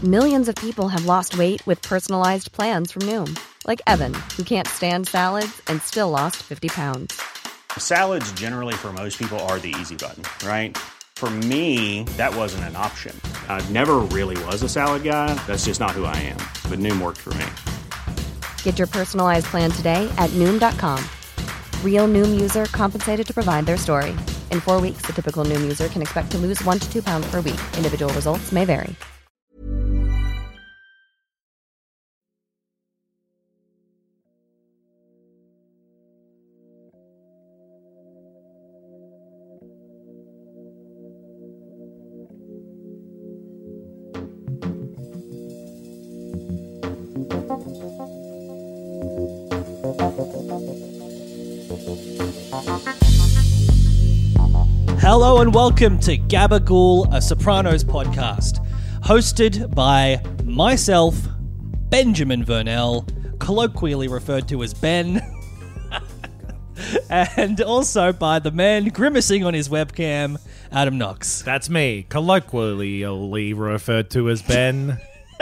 Millions of people have lost weight with personalized plans from Noom. Like Evan, who can't stand salads and still lost 50 pounds. Salads generally for most people are the easy button, right? For me, that wasn't an option. I never really was a salad guy. That's just not who I am. But Noom worked for me. Get your personalized plan today at Noom.com. Real Noom user compensated to provide their story. In 4 weeks, the typical Noom user can expect to lose 1 to 2 pounds per week. Individual results may vary. Hello and welcome to Gabagool, a Sopranos podcast, hosted by myself, Benjamin Vernell, colloquially referred to as Ben, and also by the man grimacing on his webcam, Adam Knox. That's me, colloquially referred to as Ben.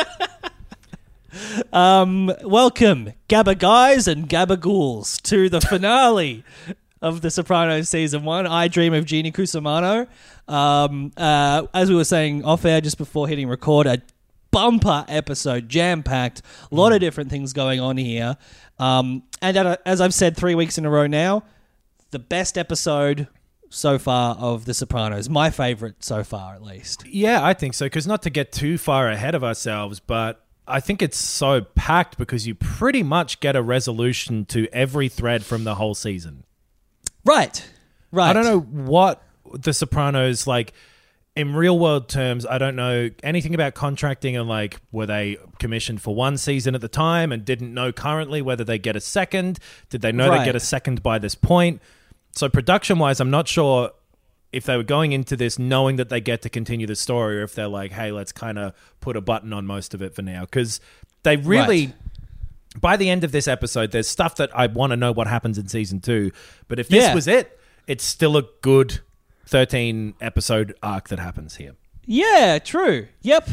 Welcome, Gabba guys and Gabagools, to the finale of The Sopranos Season 1, I Dream of Jeannie Cusimano. As we were saying off-air just before hitting record, a bumper episode, jam-packed, a lot of different things going on here. And as I've said 3 weeks in a row now, the best episode so far of The Sopranos. My favourite so far, at least. Yeah, I think so, because not to get too far ahead of ourselves, but I think it's so packed because you pretty much get a resolution to every thread from the whole season. Right. I don't know what The Sopranos, like, in real world terms, I don't know anything about contracting and, like, were they commissioned for one season at the time and didn't know currently whether they get a second? Did they know they get a second by this point? So production-wise, I'm not sure if they were going into this knowing that they get to continue the story or if they're like, hey, let's kind of put a button on most of it for now. Because they really... Right. By the end of this episode, there's stuff that I want to know what happens in season 2. But if this was it, it's still a good 13-episode arc that happens here. Yeah, true. Yep.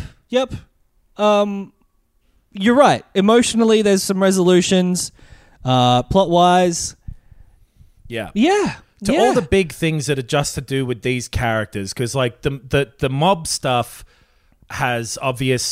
You're right. Emotionally, there's some resolutions. Plot-wise. Yeah. To all the big things that are just to do with these characters. Because, like, the mob stuff has obvious...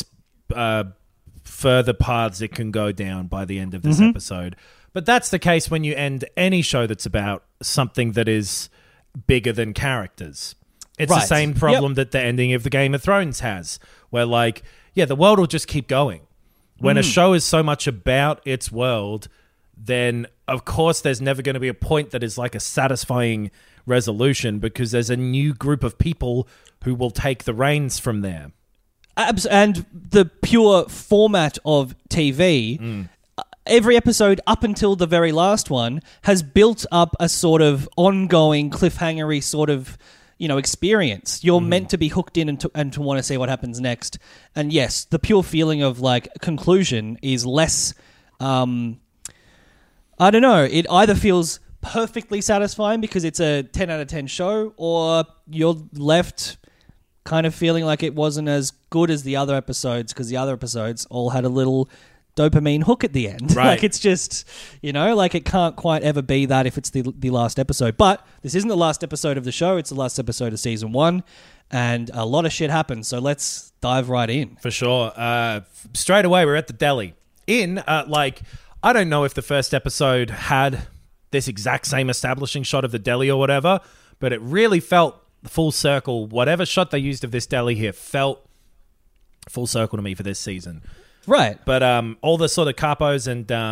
further paths it can go down by the end of this episode. But that's the case when you end any show that's about something that is bigger than characters. It's the same problem that the ending of the Game of Thrones has, where, like, the world will just keep going. When a show is so much about its world, then, of course, there's never going to be a point that is like a satisfying resolution because there's a new group of people who will take the reins from there. And the pure format of TV, every episode up until the very last one has built up a sort of ongoing cliffhangery sort of, experience. You're meant to be hooked in and to want to see what happens next. And yes, the pure feeling of like conclusion is less, I don't know, it either feels perfectly satisfying because it's a 10 out of 10 show or you're left kind of feeling like it wasn't as good as the other episodes because the other episodes all had a little dopamine hook at the end. Right. Like it's just, like it can't quite ever be that if it's the last episode. But this isn't the last episode of the show. It's the last episode of season 1 and a lot of shit happens. So let's dive right in. For sure. Straight away, we're at the deli. I don't know if the first episode had this exact same establishing shot of the deli or whatever, but it really felt full circle. Whatever shot they used of this deli here felt full circle to me for this season. Right. But all the sort of capos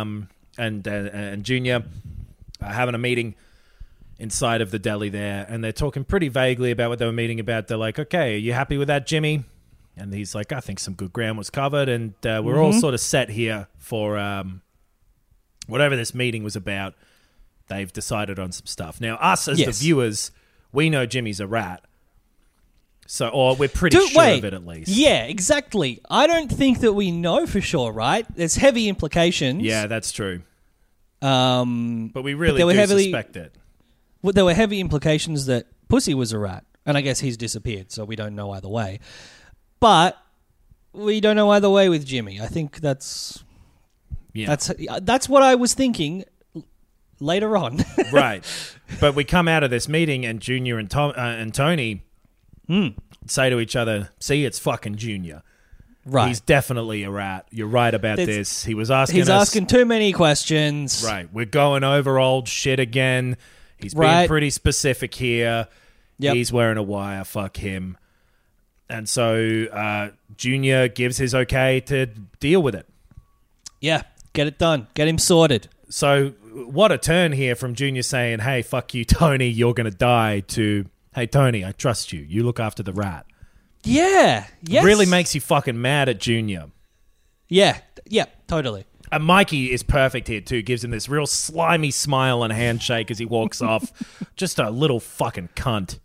and Junior are having a meeting inside of the deli there, and they're talking pretty vaguely about what they were meeting about. They're like, okay, are you happy with that, Jimmy? And he's like, I think some good ground was covered, and we're all sort of set here for whatever this meeting was about. They've decided on some stuff. Now, us as the viewers, we know Jimmy's a rat. So, or we're pretty sure of it at least. Yeah, exactly. I don't think that we know for sure, right? There's heavy implications. Yeah, that's true. But we really do suspect it. Well, there were heavy implications that Pussy was a rat, and I guess he's disappeared, so we don't know either way. But we don't know either way with Jimmy. I think that's Yeah. that's what I was thinking later on. Right. But we come out of this meeting and Junior and Tony say to each other, see, it's fucking Junior. Right. He's definitely a rat. You're right about this. He was asking He's us... asking too many questions. Right. We're going over old shit again. He's being pretty specific here. Yep. He's wearing a wire. Fuck him. And so Junior gives his okay to deal with it. Yeah. Get it done. Get him sorted. So what a turn here from Junior saying, hey, fuck you, Tony, you're going to die, to, hey, Tony, I trust you. You look after the rat. Yeah. Yes. Really makes you fucking mad at Junior. Yeah. Yeah. Totally. And Mikey is perfect here, too. Gives him this real slimy smile and handshake as he walks off. Just a little fucking cunt.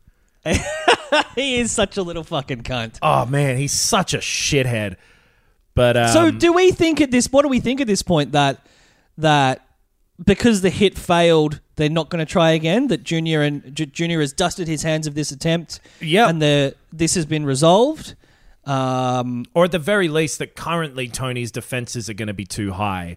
He is such a little fucking cunt. Oh, man, he's such a shithead. But So what do we think at this point that because the hit failed, they're not going to try again, that Junior has dusted his hands of this attempt, and this has been resolved? Or at the very least, that currently Tony's defenses are going to be too high.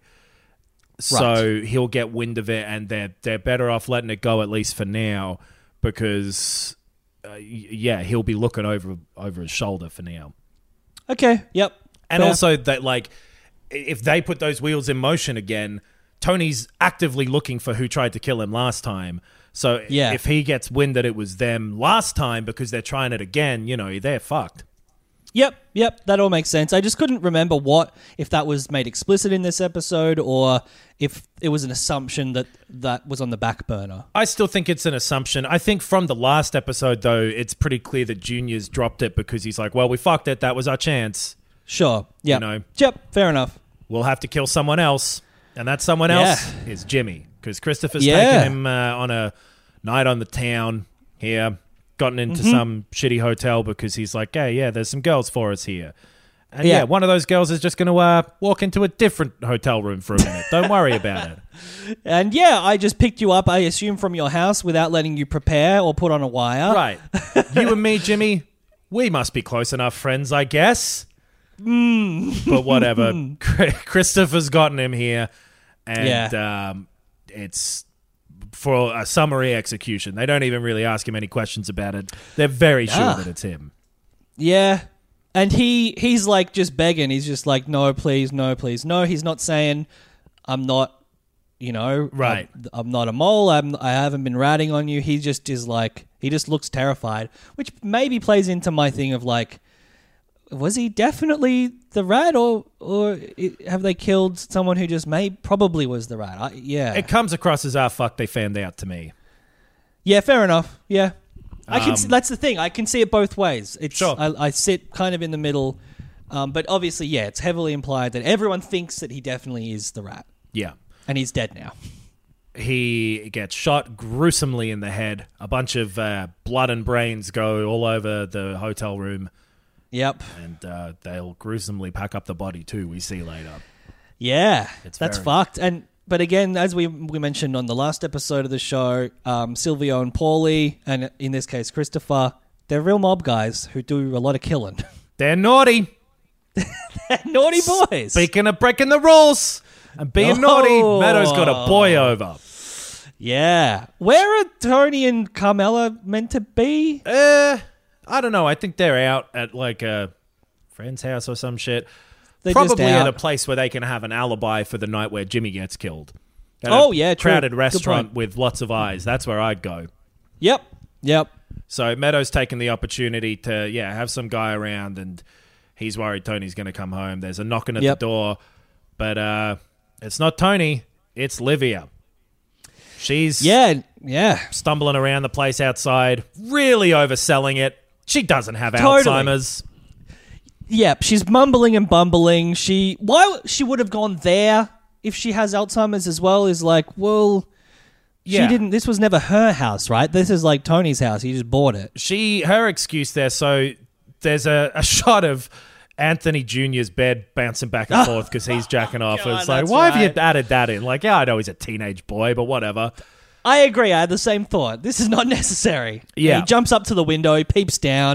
So he'll get wind of it, and they're better off letting it go, at least for now, because, he'll be looking over his shoulder for now. Okay, yep. And fair. also that, like, if they put those wheels in motion again, Tony's actively looking for who tried to kill him last time. So if he gets wind that it was them last time because they're trying it again, they're fucked. Yep, that all makes sense. I just couldn't remember if that was made explicit in this episode or if it was an assumption that was on the back burner. I still think it's an assumption. I think from the last episode, though, it's pretty clear that Junior's dropped it because he's like, well, we fucked it. That was our chance. Sure. Yeah. Yep. Fair enough. We'll have to kill someone else. And that someone else is Jimmy. Because Christopher's taken him on a night on the town here. Gotten into some shitty hotel because he's like, hey, there's some girls for us here. And one of those girls is just going to walk into a different hotel room for a minute. Don't worry about it. And I just picked you up, I assume, from your house without letting you prepare or put on a wire. Right. You and me, Jimmy, we must be close enough friends, I guess. But whatever. Christopher's gotten him here. And it's for a summary execution. They don't even really ask him any questions about it. They're very sure that it's him. Yeah. And he's like just begging. He's just like, no, please, no, please. No, he's not saying, I'm not, right. I'm not a mole. I haven't been ratting on you. He just is like, he just looks terrified, which maybe plays into my thing of like, was he definitely the rat or have they killed someone who just probably was the rat? It comes across as, fuck, they fanned out to me. Yeah, fair enough. Yeah. I can. That's the thing. I can see it both ways. It's sure. I sit kind of in the middle, but obviously, it's heavily implied that everyone thinks that he definitely is the rat. Yeah, and he's dead now. He gets shot gruesomely in the head. A bunch of blood and brains go all over the hotel room. Yep, and they'll gruesomely pack up the body too. We see later. Yeah, that's fucked. But again, as we mentioned on the last episode of the show, Silvio and Paulie, and in this case Christopher, they're real mob guys who do a lot of killing. They're naughty. They're naughty boys. Speaking of breaking the rules and being naughty, Meadows got a boy over. Yeah. Where are Tony and Carmela meant to be? I don't know. I think they're out at like a friend's house or some shit. They're probably at a place where they can have an alibi for the night where Jimmy gets killed. At crowded true. restaurant with lots of eyes. That's where I'd go. Yep. So Meadows taking the opportunity to have some guy around, and he's worried Tony's going to come home. There's a knocking at the door, but it's not Tony. It's Livia. She's stumbling around the place outside, really overselling it. She doesn't have Alzheimer's. Yep, she's mumbling and bumbling. Why she would have gone there if she has Alzheimer's as well is like, well, she didn't. This was never her house, right? This is like Tony's house. He just bought it. Her excuse there. So there's a shot of Anthony Jr.'s bed bouncing back and forth because he's jacking off. God, it's like, why have you added that in? Like, I know he's a teenage boy, but whatever. I agree. I had the same thought. This is not necessary. Yeah. He jumps up to the window, he peeps down.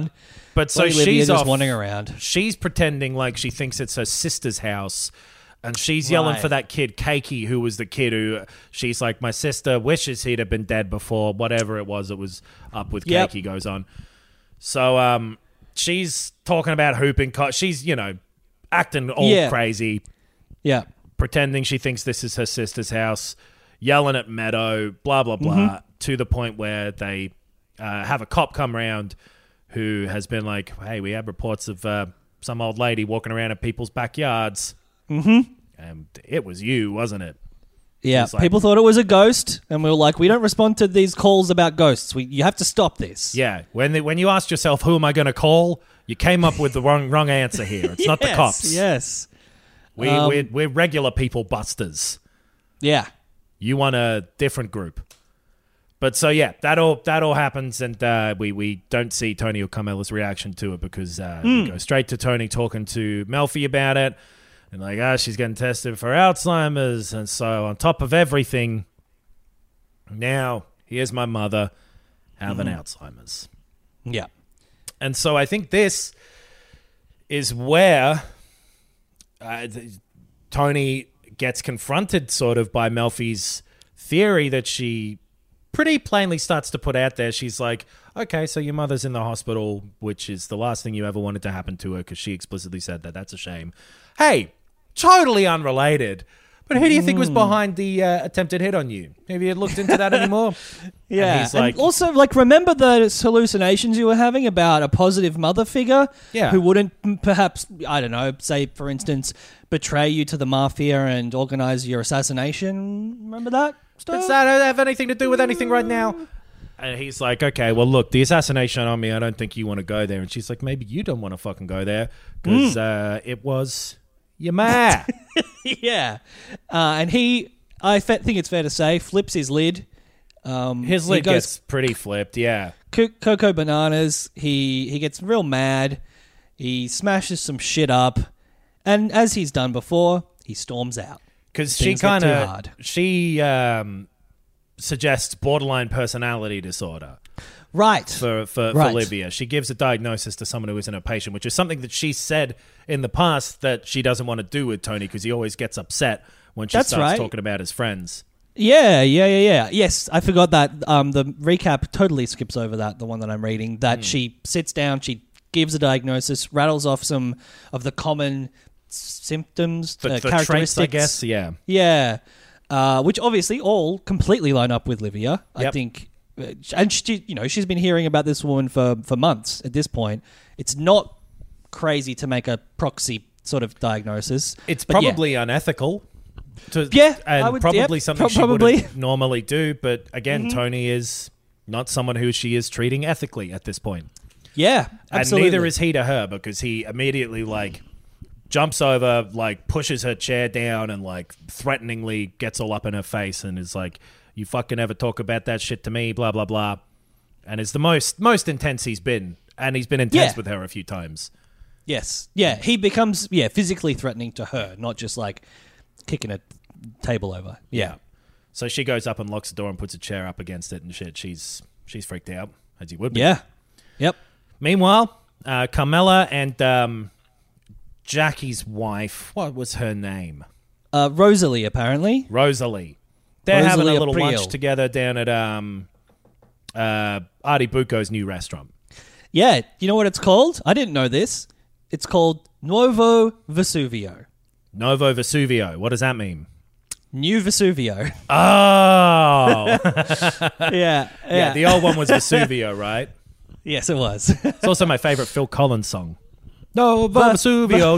But so Bloody Livia she's just off, wandering around. She's pretending like she thinks it's her sister's house. And she's yelling Right. for that kid, Keiki, who was the kid who she's like, my sister wishes he'd have been dead before. Whatever it was up with Yep. Keiki goes on. So she's talking about hooping. She's, acting all crazy, Yeah. pretending she thinks this is her sister's house, yelling at Meadow, blah, blah, blah, to the point where they have a cop come around who has been like, hey, we have reports of some old lady walking around in people's backyards. Mm-hmm. And it was you, wasn't it? Yeah, It's like- people thought it was a ghost, and we were like, we don't respond to these calls about ghosts. You have to stop this. Yeah. When you asked yourself, who am I going to call? You came up with the wrong answer here. It's not the cops. Yes. We're regular people busters. Yeah. You want a different group. But so yeah, that all happens, and we don't see Tony or Carmela's reaction to it because we go straight to Tony talking to Melfi about it, and like, she's getting tested for Alzheimer's, and so on top of everything, now here's my mother having Alzheimer's, Yeah. and so I think this is where Tony gets confronted sort of by Melfi's theory that she pretty plainly starts to put out there. She's like, okay, so your mother's in the hospital, which is the last thing you ever wanted to happen to her because she explicitly said that. That's a shame. Hey, totally unrelated. But who do you think was behind the attempted hit on you? Have you looked into that anymore? Yeah. And he's like, and also, remember those hallucinations you were having about a positive mother figure Yeah. who wouldn't perhaps, I don't know, say, for instance, betray you to the mafia and organize your assassination? Remember that stuff? does that have anything to do with anything right now? And he's like, okay, well, look, the assassination on me, I don't think you want to go there. And she's like, maybe you don't want to fucking go there because it was your ma. Yeah. And I think it's fair to say, flips his lid. His He lid goes gets pretty flipped, yeah. Coco Bananas. He gets real mad. He smashes some shit up. And as he's done before, he storms out. Because she Things get kind too of, hard. she suggests borderline personality disorder Right. for Right. Livia. She gives a diagnosis to someone who isn't her patient, which is something that she said in the past that she doesn't want to do with Tony because he always gets upset when she That's starts right. talking about his friends. Yeah. Yes, I forgot that. The recap totally skips over that, the one that I'm reading, that she sits down, she gives a diagnosis, rattles off some of the common symptoms, The characteristics. traits, I guess, yeah. Yeah. Which obviously all completely line up with Livia. I Yep. think, and she's been hearing about this woman for months at this point. It's not crazy to make a proxy sort of diagnosis. It's But yeah. probably unethical. Yeah, and I would- probably yep, something she probably. wouldn't normally do. But again, Tony is not someone who she is treating ethically at this point. Yeah, absolutely. And neither is he to her because he immediately jumps over, pushes her chair down and threateningly gets all up in her face and is like, you fucking ever talk about that shit to me, blah, blah, blah. And it's the most intense he's been. And he's been intense Yeah. with her a few times. Yes. Yeah, he becomes physically threatening to her, not just kicking a table over. Yeah. So she goes up and locks the door and puts a chair up against it and shit. She's freaked out, as you would be. Yeah. Yep. Meanwhile, Carmela and Jackie's wife, what was her name? Rosalie, apparently. Rosalie. They're having a Rosalie little April. lunch together down at Artie Bucco's new restaurant. Yeah. You know what it's called? I didn't know this. It's called Nuovo Vesuvio. Novo Vesuvio. What does that mean? New Vesuvio. Oh! Yeah. Yeah, the old one was Vesuvio, right? Yes, it was. It's also my favorite Phil Collins song. Novo Vesuvio.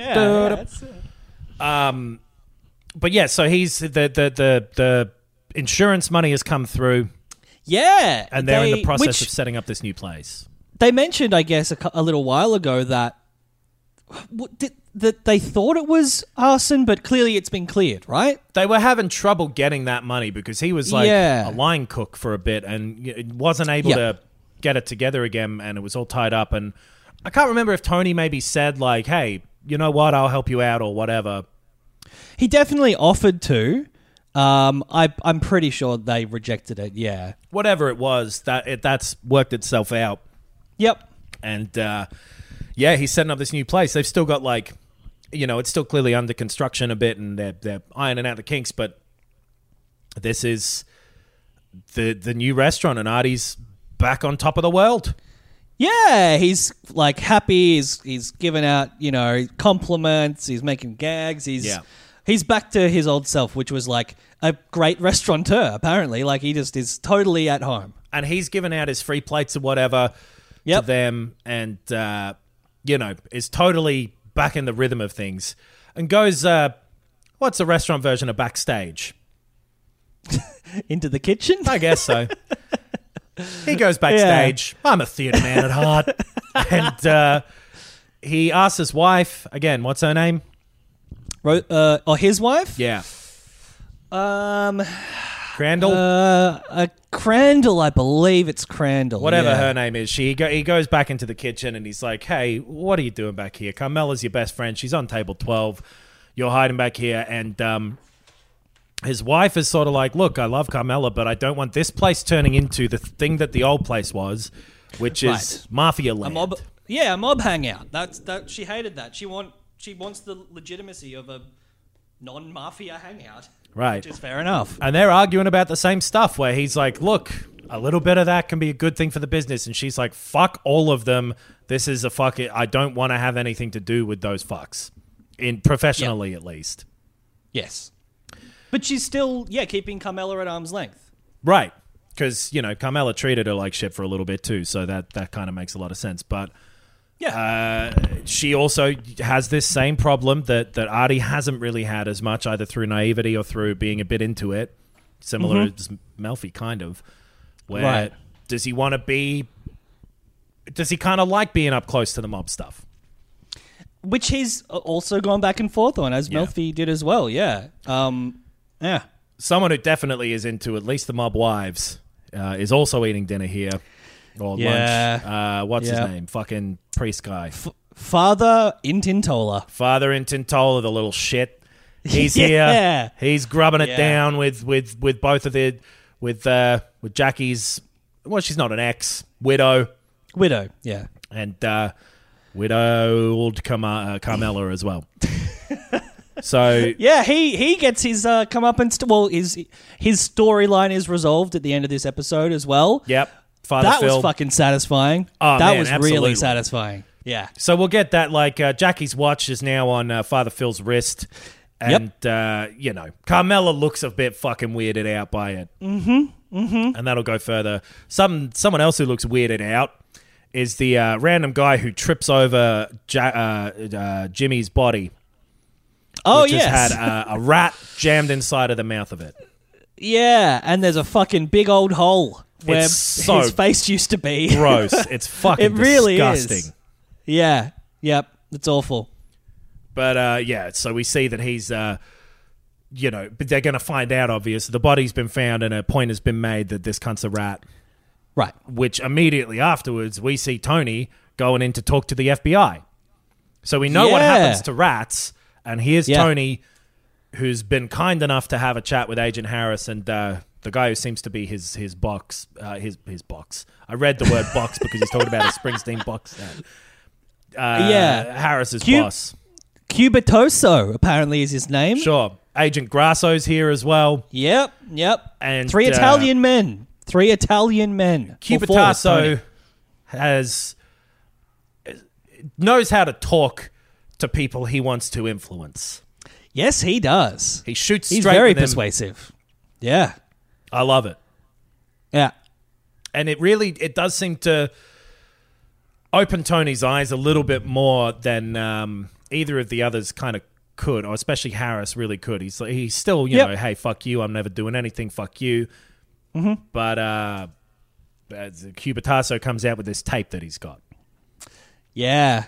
But yeah, so he's the insurance money has come through, Yeah. and they're in the process which of setting up this new place. they mentioned, I guess, a little while ago that that they thought it was arson, but clearly it's been cleared, right? They were having trouble getting that money because he was Yeah. a line cook for a bit and wasn't able Yeah. to get it together again, and it was all tied up. And I can't remember if Tony maybe said hey, you know what, I'll help you out or whatever. He definitely offered to. I'm pretty sure they rejected it. Yeah. Whatever it was, that's worked itself out. Yep. And he's setting up this new place. They've still got it's still clearly under construction a bit, and they're ironing out the kinks. But this is the new restaurant, and Artie's back on top of the world. Yeah, he's like happy. He's giving out, compliments. He's making gags. He's back to his old self, which was like a great restaurateur. Apparently, like he just is totally at home. And he's giving out his free plates or whatever to them, and is totally back in the rhythm of things. And goes, what's the restaurant version of backstage? Into the kitchen, I guess so. He goes backstage. Yeah. I'm a theatre man at heart. And he asks his wife, again, what's her name? His wife? Yeah. Crandall? Crandall, I believe it's Crandall. Whatever her name is. He goes back into the kitchen and he's like, hey, what are you doing back here? Carmela's your best friend. She's on table 12. You're hiding back here. And his wife is sort of like, look, I love Carmela, but I don't want this place turning into the thing that the old place was, which is Mafia Land. A mob hangout. That she hated that. She wants the legitimacy of a non-mafia hangout. Right. Which is fair enough. And they're arguing about the same stuff where he's like, look, a little bit of that can be a good thing for the business. And she's like, fuck all of them. This is I don't want to have anything to do with those fucks. Professionally, at least. Yes. But she's still, keeping Carmela at arm's length. Right. Because, Carmela treated her like shit for a little bit too. So that kind of makes a lot of sense. But she also has this same problem that Artie hasn't really had as much, either through naivety or through being a bit into it. Similar to Melfi, kind of. Where does he want to be... Does he kind of like being up close to the mob stuff? Which he's also gone back and forth on, as Melfi did as well, yeah. Someone who definitely is into at least the mob wives is also eating dinner here. Or lunch. What's his name? Fucking priest guy. Father Intintola. Father Intintola, the little shit. He's here. He's grubbing it down with both of the... With Jackie's... Well, she's not an ex. Widow, yeah. And widowed Carmela as well. So he gets his comeuppance. His storyline is resolved at the end of this episode as well. Yep, that was fucking satisfying. Oh, that man, was absolutely. really satisfying. Yeah. So we'll get that. Like Jackie's watch is now on Father Phil's wrist, and Carmela looks a bit fucking weirded out by it. And that'll go further. Someone else who looks weirded out is the random guy who trips over Jimmy's body. Oh, which yes. has had a rat jammed inside of the mouth of it. Yeah, and there's a fucking big old hole where his face used to be. Gross. It's fucking it really disgusting. Is. Yeah. Yep. It's awful. But, so we see that he's, but they're going to find out, obviously. The body's been found and a point has been made that this cunt's a rat. Right. Which immediately afterwards, we see Tony going in to talk to the FBI. So we know what happens to rats. And here's Tony, who's been kind enough to have a chat with Agent Harris and the guy who seems to be his box. His box. I read the word box because he's talking about a Springsteen box set. Harris's boss. Cubitoso, apparently, is his name. Sure. Agent Grasso's here as well. Yep. And Three Italian men. Cubitasso knows how to talk to people he wants to influence. Yes, he does. He shoots He's straight very with him. persuasive. Yeah. I love it. Yeah. And it does seem to open Tony's eyes a little bit more than either of the others kind of could, or especially Harris really could. He's still, hey, fuck you, I'm never doing anything, fuck you. Mm-hmm. But Cubitasso comes out with this tape that he's got. Yeah.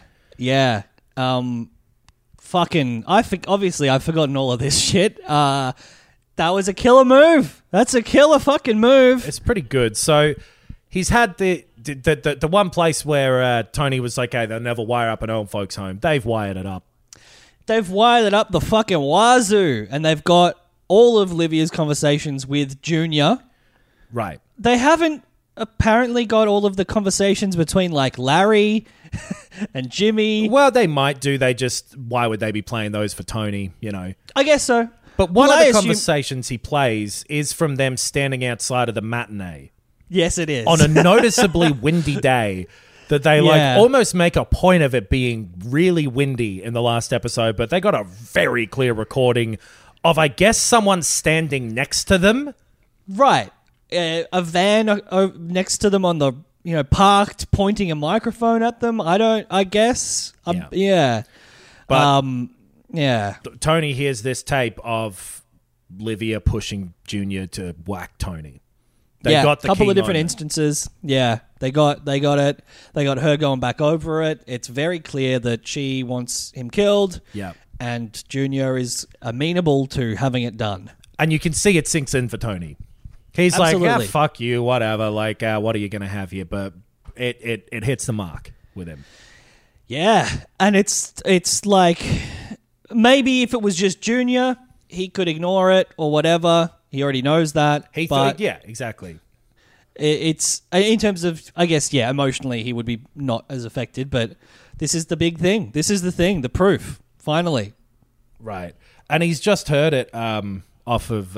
Obviously I've forgotten all of this shit. That was a killer move. That's a killer fucking move. It's pretty good. So he's had the one place where Tony was like, hey, they'll never wire up an old folks home. They've wired it up. They've wired it up the fucking wazoo. And they've got all of Livia's conversations with Junior. Right. They haven't apparently got all of the conversations between like Larry and Jimmy. Well, they might do. Why would they be playing those for Tony, you know? I guess so. But one Well, of I the assume- conversations he plays is from them standing outside of the matinee Yes, it is. on a noticeably windy day that they Yeah. like almost make a point of it being really windy in the last episode, but they got a very clear recording of, I guess, someone standing next to them. Right. A van next to them on the, parked, pointing a microphone at them. I guess. Yeah. But Yeah. Tony hears this tape of Livia pushing Junior to whack Tony. They got the couple key of different moment. instances. Yeah, they got it. They got her going back over it. It's very clear that she wants him killed. Yeah. And Junior is amenable to having it done. And you can see it sinks in for Tony. He's Absolutely. like, fuck you, whatever. Like, what are you going to have here? But it hits the mark with him. Yeah, and it's like maybe if it was just Junior, he could ignore it or whatever. He already knows that. Yeah, exactly. It's in terms of, I guess, emotionally he would be not as affected, but this is the big thing. This is the thing, the proof, finally. Right. And he's just heard it off of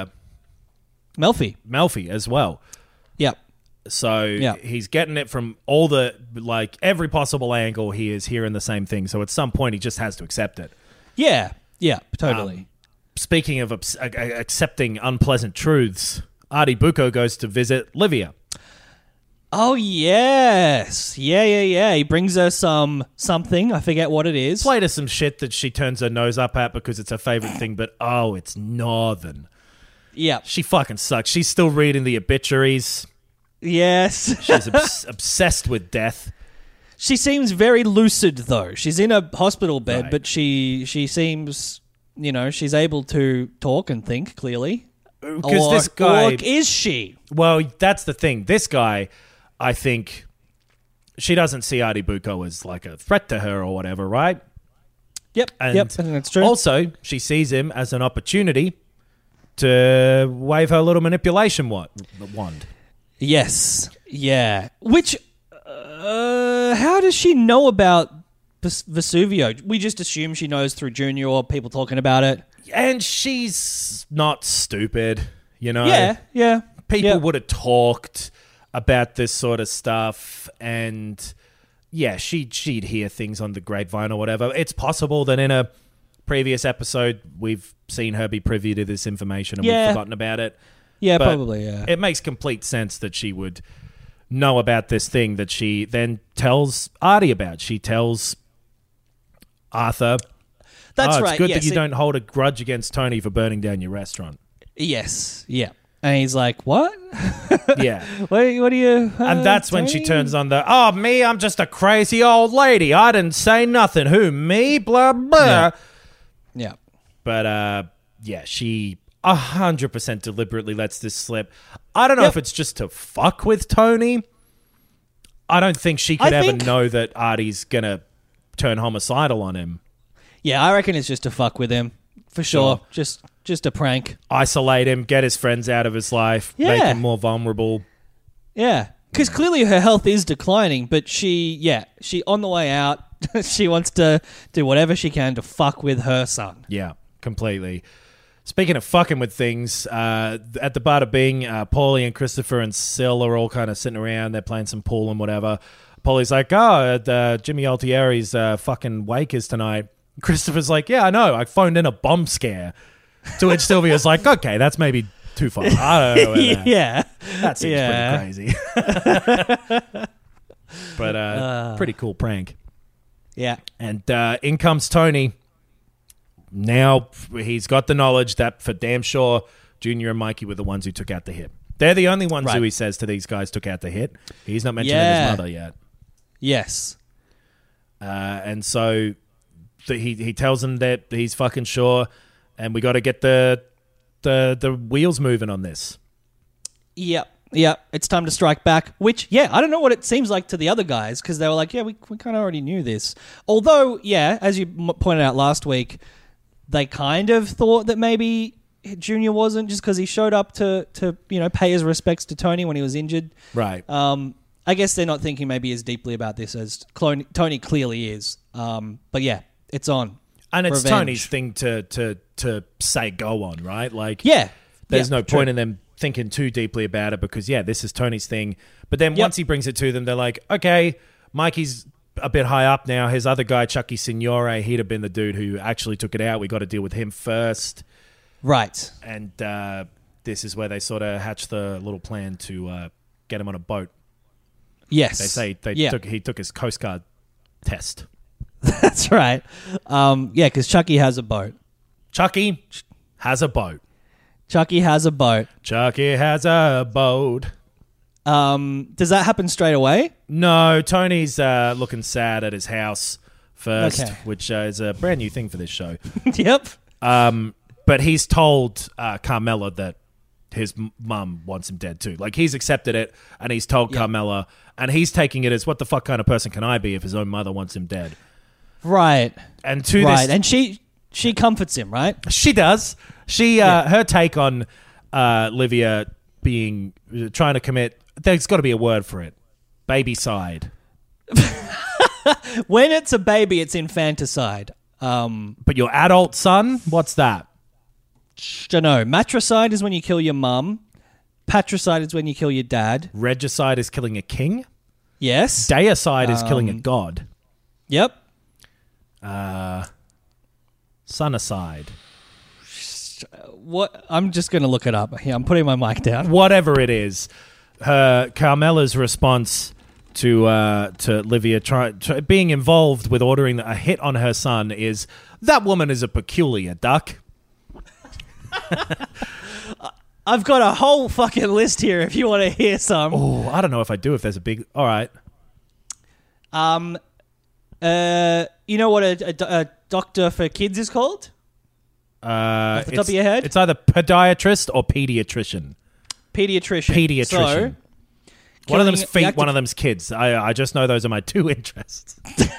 Melfi. as well. Yep. So he's getting it from all the, like, every possible angle. He is hearing the same thing. So at some point he just has to accept it. Yeah, totally. Speaking of accepting unpleasant truths, Artie Bucco goes to visit Livia. Oh, yes. Yeah. He brings her something. I forget what it is. Played her some shit that she turns her nose up at because it's her favorite thing, but it's Northern. Yeah. She fucking sucks. She's still reading the obituaries. Yes. She's obsessed with death. She seems very lucid, though. She's in a hospital bed, Right. but she seems, she's able to talk and think clearly. Because this guy... Or is she? Well, that's the thing. This guy, I think... She doesn't see Artie Bucco as like a threat to her or whatever, right? Yep. And I think that's true. Also, she sees him as an opportunity to wave her little manipulation wand. Yes. Yeah. Which, how does she know about Vesuvio? We just assume she knows through Junior or people talking about it. And she's not stupid, Yeah. People would have talked about this sort of stuff, and she'd hear things on the grapevine or whatever. It's possible that in a previous episode we've seen her be privy to this information and we've forgotten about it. Yeah, But probably, yeah. It makes complete sense that she would know about this thing that she then tells Artie about. She tells Arthur, That's right. It's good yes, that you don't hold a grudge against Tony for burning down your restaurant. Yes. Yeah. And he's like, what? Yeah. What do you... And that's when she Tony? turns on I'm just a crazy old lady. I didn't say nothing. Who, me? Blah, blah. Yeah. But, she 100% deliberately lets this slip. I don't know if it's just to fuck with Tony. I don't think she could ever know that Artie's going to turn homicidal on him. Yeah, I reckon it's just to fuck with him. For sure. Just a prank. Isolate him, get his friends out of his life, make him more vulnerable. Yeah. Because clearly her health is declining, but she on the way out, she wants to do whatever she can to fuck with her son. Yeah, completely. Speaking of fucking with things, at the Bada Bing, Paulie and Christopher and Sil are all kind of sitting around. They're playing some pool and whatever. Paulie's like, Jimmy Altieri's fucking wake is tonight. Christopher's like, yeah, I know. I phoned in a bomb scare. To which Sylvia's like, okay, that's maybe too far. I don't know. Yeah. That seems pretty crazy. But pretty cool prank. Yeah. And in comes Tony. Now he's got the knowledge that for damn sure Junior and Mikey were the ones who took out the hit. They're the only ones who he says to these guys took out the hit. He's not mentioning his mother yet. Yes. And so he tells them that he's fucking sure, and we got to get the wheels moving on this. Yep. It's time to strike back. Which, I don't know what it seems like to the other guys, because they were like, we kind of already knew this. Although, as you pointed out last week, they kind of thought that maybe Junior wasn't, just because he showed up to pay his respects to Tony when he was injured. Right. I guess they're not thinking maybe as deeply about this as Tony clearly is. But yeah, it's on. And it's Revenge. Tony's thing to say go on, right? Like, Yeah. there's no point true. in them thinking too deeply about it because, this is Tony's thing. But then once he brings it to them, they're like, okay, Mikey's a bit high up now. His other guy, Chucky Signore, he'd have been the dude who actually took it out. We got to deal with him first. Right. And this is where they sort of hatch the little plan to get him on a boat. Yes. They say he took his Coast Guard test. That's right. Because Chucky has a boat. Chucky has a boat. Chucky has a boat. Chucky has a boat. Does that happen straight away? No, Tony's looking sad at his house first, Okay. which is a brand new thing for this show. Yep. But he's told Carmela that his mum wants him dead too. Like, he's accepted it, and he's told Carmela, and he's taking it as, what the fuck kind of person can I be if his own mother wants him dead? Right. And to Right. this... And she comforts him, right? She does. She her take on Livia trying to commit. There's got to be a word for it. Babycide. When it's a baby, it's infanticide. But your adult son, what's that? Dunno. Matricide is when you kill your mum. Patricide is when you kill your dad. Regicide is killing a king. Yes. Deicide is killing a god. Yep. Sonicide. What? I'm just going to look it up. Here, I'm putting my mic down. Whatever it is, Carmela's response to Livia being involved with ordering a hit on her son is, that woman is a peculiar duck. I've got a whole fucking list here if you want to hear some. Oh, I don't know if I do, if there's a big... All right. You know what a doctor for kids is called? Off the top of your head? It's either podiatrist or pediatrician. Pediatrician. So, one of them's killing- feet, one of them's kids. I just know those are my two interests.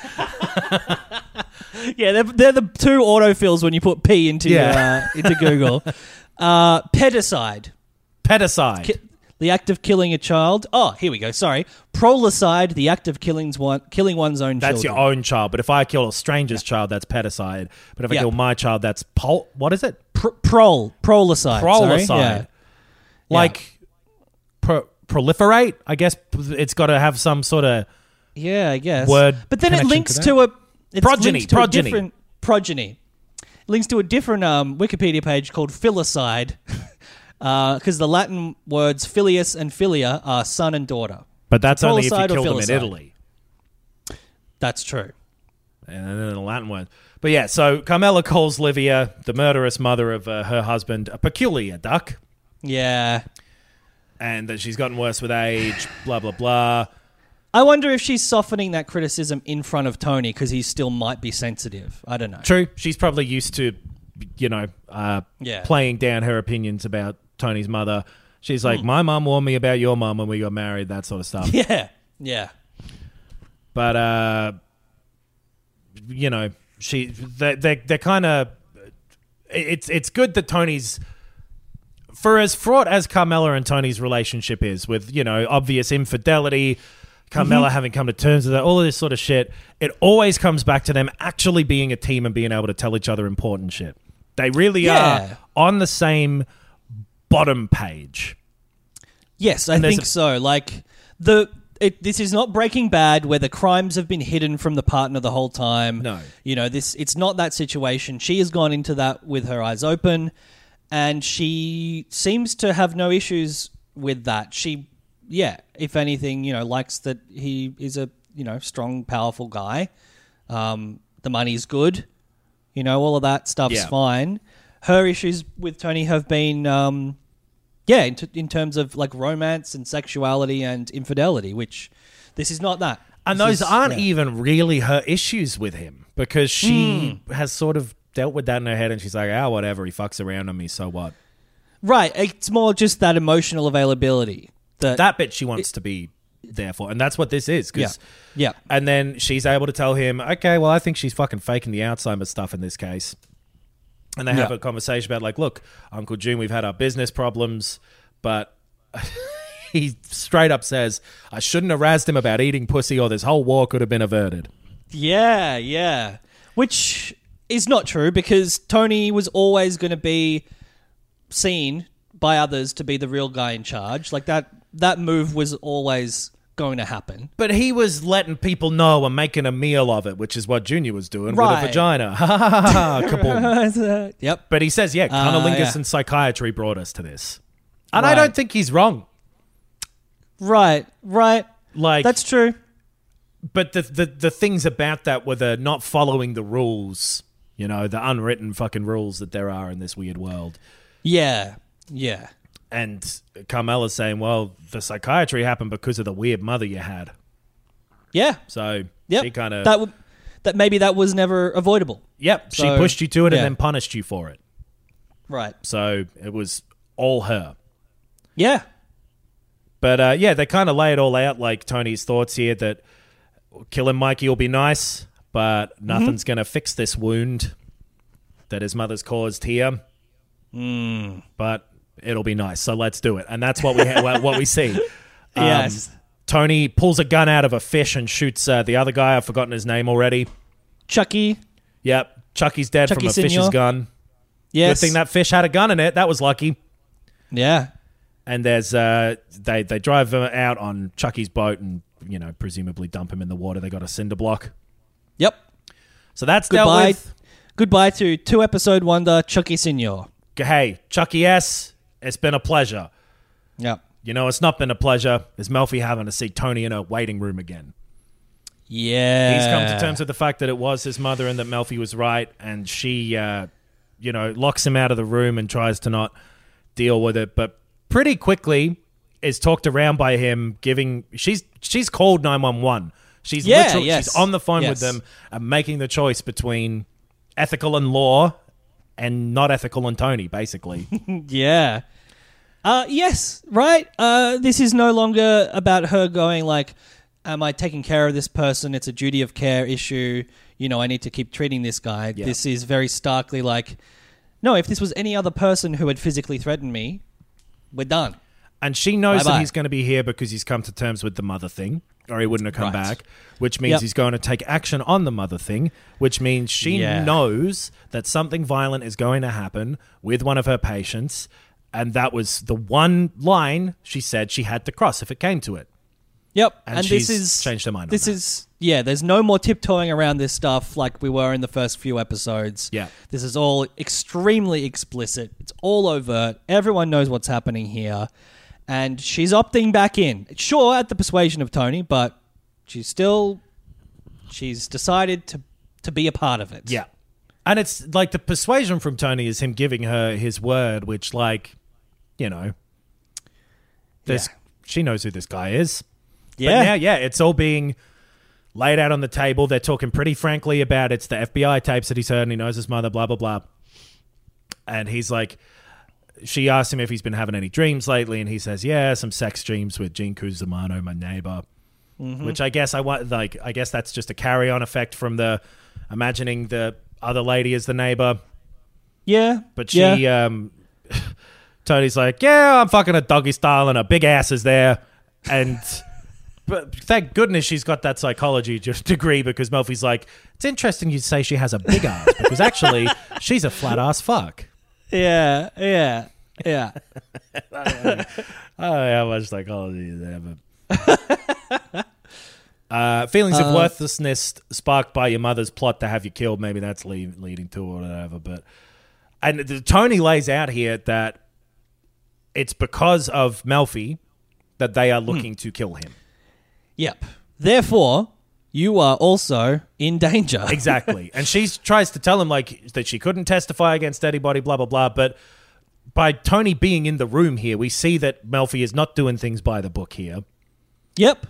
yeah, they're the two autofills when you put P into into Google. Pedicide. Pedicide. The act of killing a child. Oh, here we go. Sorry. Prolicide, the act of killing one's own That's children. your own child. But if I kill a stranger's child, that's pedicide. But if I Yeah. kill my child, that's what is it? Prolicide. Prolicide. Sorry. Yeah. Like proliferate? I guess it's got to have some sort of... Yeah, I guess. Word but then it connection links to to a... it's Progeny, linked to a progeny. different progeny. Links to a different Wikipedia page called filicide. Because the Latin words filius and filia are son and daughter. But that's only if you Prolicide or kill them in filicide? Italy. That's true. And then the Latin word. But yeah, so Carmela calls Livia, the murderous mother of her husband, a peculiar duck. Yeah. And that she's gotten worse with age, blah, blah, blah. I wonder if she's softening that criticism in front of Tony because he still might be sensitive. I don't know. True. She's probably used to, playing down her opinions about Tony's mother. She's like, my mum warned me about your mum when we got married, that sort of stuff. Yeah. Yeah. But, they're kind of... It's good that Tony's... For as fraught as Carmela and Tony's relationship is with, obvious infidelity, Carmela having come to terms with it, all of this sort of shit, it always comes back to them actually being a team and being able to tell each other important shit. They really are on the same bottom page. Yes, I think so. Like, this is not Breaking Bad where the crimes have been hidden from the partner the whole time. No. It's not that situation. She has gone into that with her eyes open, and she seems to have no issues with that. She, if anything, likes that he is a, strong, powerful guy. The money's good. All of that stuff's fine. Her issues with Tony have been, in terms of like romance and sexuality and infidelity, which this is not that. And those aren't even really her issues with him because she has sort of dealt with that in her head and she's like, whatever, he fucks around on me, so what? Right. It's more just that emotional availability. That bit she wants to be there for. And that's what this is. Yeah. And then she's able to tell him, okay, well, I think she's fucking faking the Alzheimer's stuff in this case. And they have a conversation about like, look, Uncle June, we've had our business problems, but he straight up says, I shouldn't have razzed him about eating pussy or this whole war could have been averted. Yeah. Which is not true because Tony was always going to be seen by others to be the real guy in charge. Like that move was always going to happen. But he was letting people know and making a meal of it, which is what Junior was doing with a vagina. Ha ha ha ha. Kaboom. Yep. But he says, cunnilingus and psychiatry brought us to this. And I don't think he's wrong. Right. Like that's true. But the things about that were the not following the rules, you know, the unwritten fucking rules that there are in this weird world. Yeah. And Carmela's saying, well, the psychiatry happened because of the weird mother you had. Yeah. So she kind of... That maybe that was never avoidable. Yep. So, she pushed you to it and then punished you for it. Right. So it was all her. Yeah. But they kind of lay it all out, like Tony's thoughts here, that killing Mikey will be nice, but nothing's going to fix this wound that his mother's caused here. But it'll be nice, so let's do it. And that's what we see. Yes. Tony pulls a gun out of a fish and shoots the other guy. I've forgotten his name already. Chucky. Yep. Chucky's dead Chucky from a Senior. fish's gun. Yes. Good thing that fish had a gun in it. That was lucky. Yeah. And there's they drive out on Chucky's boat and, you know, presumably dump him in the water. They got a cinder block. Yep. So that's dealt with. Goodbye to 2-episode wonder Chucky Senior. Hey, Chucky S., it's been a pleasure. Yep. You know, it's not been a pleasure. Is Melfi having to see Tony in a waiting room again? Yeah. He's come to terms with the fact that it was his mother and that Melfi was right, and she, locks him out of the room and tries to not deal with it, but pretty quickly is talked around by him she's called 911. She's she's on the phone with them and making the choice between ethical and law and not ethical and Tony, basically. Yeah. Yes, right? This is no longer about her going like, am I taking care of this person? It's a duty of care issue. You know, I need to keep treating this guy. Yeah. This is very starkly like, no, if this was any other person who had physically threatened me, we're done. And she knows that he's going to be here because he's come to terms with the mother thing, or he wouldn't have come back, which means he's going to take action on the mother thing, which means she knows that something violent is going to happen with one of her patients, and that was the one line she said she had to cross if it came to it. Yep. And she's changed her mind on that. There's no more tiptoeing around this stuff like we were in the first few episodes. Yeah. This is all extremely explicit. It's all overt. Everyone knows what's happening here. And she's opting back in. Sure, at the persuasion of Tony, but she's decided to be a part of it. Yeah. And it's like the persuasion from Tony is him giving her his word, which, like, you know, she knows who this guy is. Yeah. But now, it's all being laid out on the table. They're talking pretty frankly about it's the FBI tapes that he's heard and he knows his mother, blah, blah, blah. And he's like, she asked him if he's been having any dreams lately, and he says, yeah, some sex dreams with Jean Cusimano, my neighbor. Mm-hmm. Which I guess I guess that's just a carry-on effect from the imagining the other lady as the neighbor. Yeah. But she, Tony's like, yeah, I'm fucking a doggy style and a big ass is there. And but thank goodness she's got that psychology degree, because Melfi's like, it's interesting you say she has a big ass because actually she's a flat ass fuck. Yeah. I don't know how much psychology is there, but feelings of worthlessness sparked by your mother's plot to have you killed. Maybe that's leading to or whatever. But Tony lays out here that it's because of Melfi that they are looking to kill him. Yep. Therefore, you are also in danger. Exactly. And she tries to tell him like that she couldn't testify against anybody, blah, blah, blah. But by Tony being in the room here, we see that Melfi is not doing things by the book here. Yep.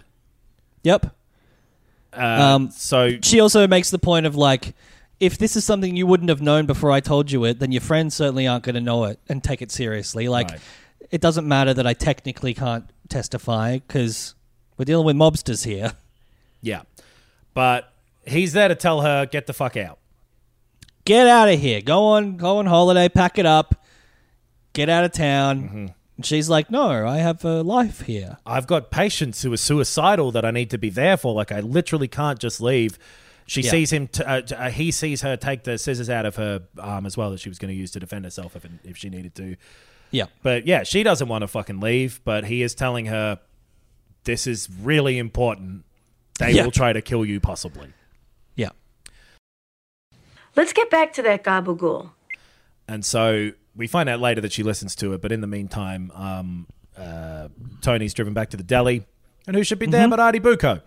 So she also makes the point of like, if this is something you wouldn't have known before I told you it, then your friends certainly aren't going to know it and take it seriously. Like, It doesn't matter that I technically can't testify because we're dealing with mobsters here. Yeah. But he's there to tell her, get the fuck out. get out of here. Go on holiday, pack it up, get out of town. Mm-hmm. And she's like, no, I have a life here. I've got patients who are suicidal that I need to be there for. Like, I literally can't just leave. She sees him. He sees her take the scissors out of her arm as well that she was going to use to defend herself if she needed to. Yeah. But yeah, she doesn't want to fucking leave. But he is telling her, this is really important. They will try to kill you, possibly. Yeah. Let's get back to that gabagool. And so we find out later that she listens to it. But in the meantime, Tony's driven back to the deli. And who should be there but Artie Bucco?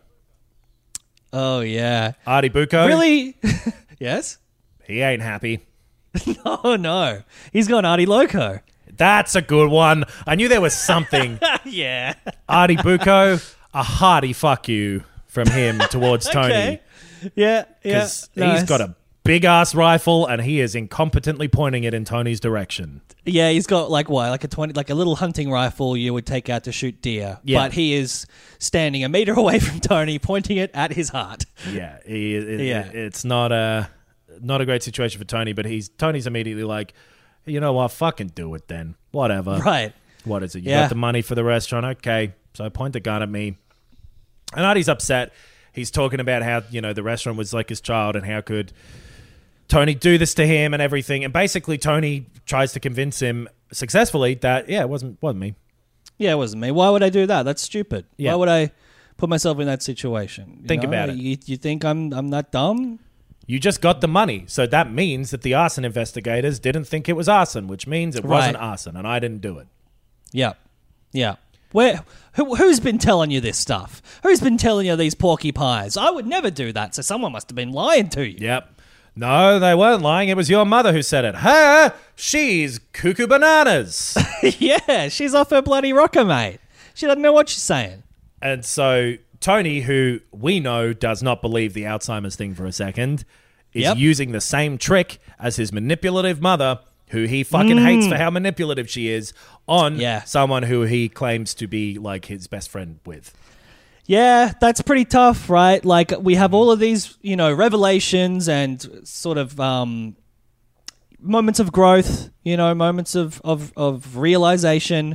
Oh, yeah. Artie Bucco. Really? Yes? He ain't happy. Oh, no. He's gone Artie Loco. That's a good one. I knew there was something. Yeah. Artie Bucco, a hearty fuck you from him towards Tony. Okay. Yeah. Because Nice. he's got a big-ass rifle and he is incompetently pointing it in Tony's direction. Yeah, he's got like a little hunting rifle you would take out to shoot deer. Yeah. But he is standing a meter away from Tony, pointing it at his heart. Yeah, Yeah. It's not a great situation for Tony, but Tony's immediately like, you know what, fucking do it then. Whatever. Right. What is it? You Yeah. got the money for the restaurant? Okay. So I point the gun at me. And Artie's upset. He's talking about how, the restaurant was like his child and how could Tony do this to him and everything. And basically Tony tries to convince him successfully that, yeah, it wasn't me. Yeah, it wasn't me. Why would I do that? That's stupid. Yeah. Why would I put myself in that situation? Think about it. You think I'm that dumb? You just got the money. So that means that the arson investigators didn't think it was arson, which means it wasn't arson and I didn't do it. Yeah. Yeah. Who's been telling you this stuff? Who's been telling you these porky pies? I would never do that, so someone must have been lying to you. Yep. No, they weren't lying. It was your mother who said it. Her, she's cuckoo bananas. Yeah, she's off her bloody rocker, mate. She doesn't know what she's saying. And so Tony, who we know does not believe the Alzheimer's thing for a second, is using the same trick as his manipulative mother, who he fucking hates for how manipulative she is, on someone who he claims to be like his best friend with. Yeah, that's pretty tough, right? Like, we have all of these, revelations and sort of moments of growth, moments of realization.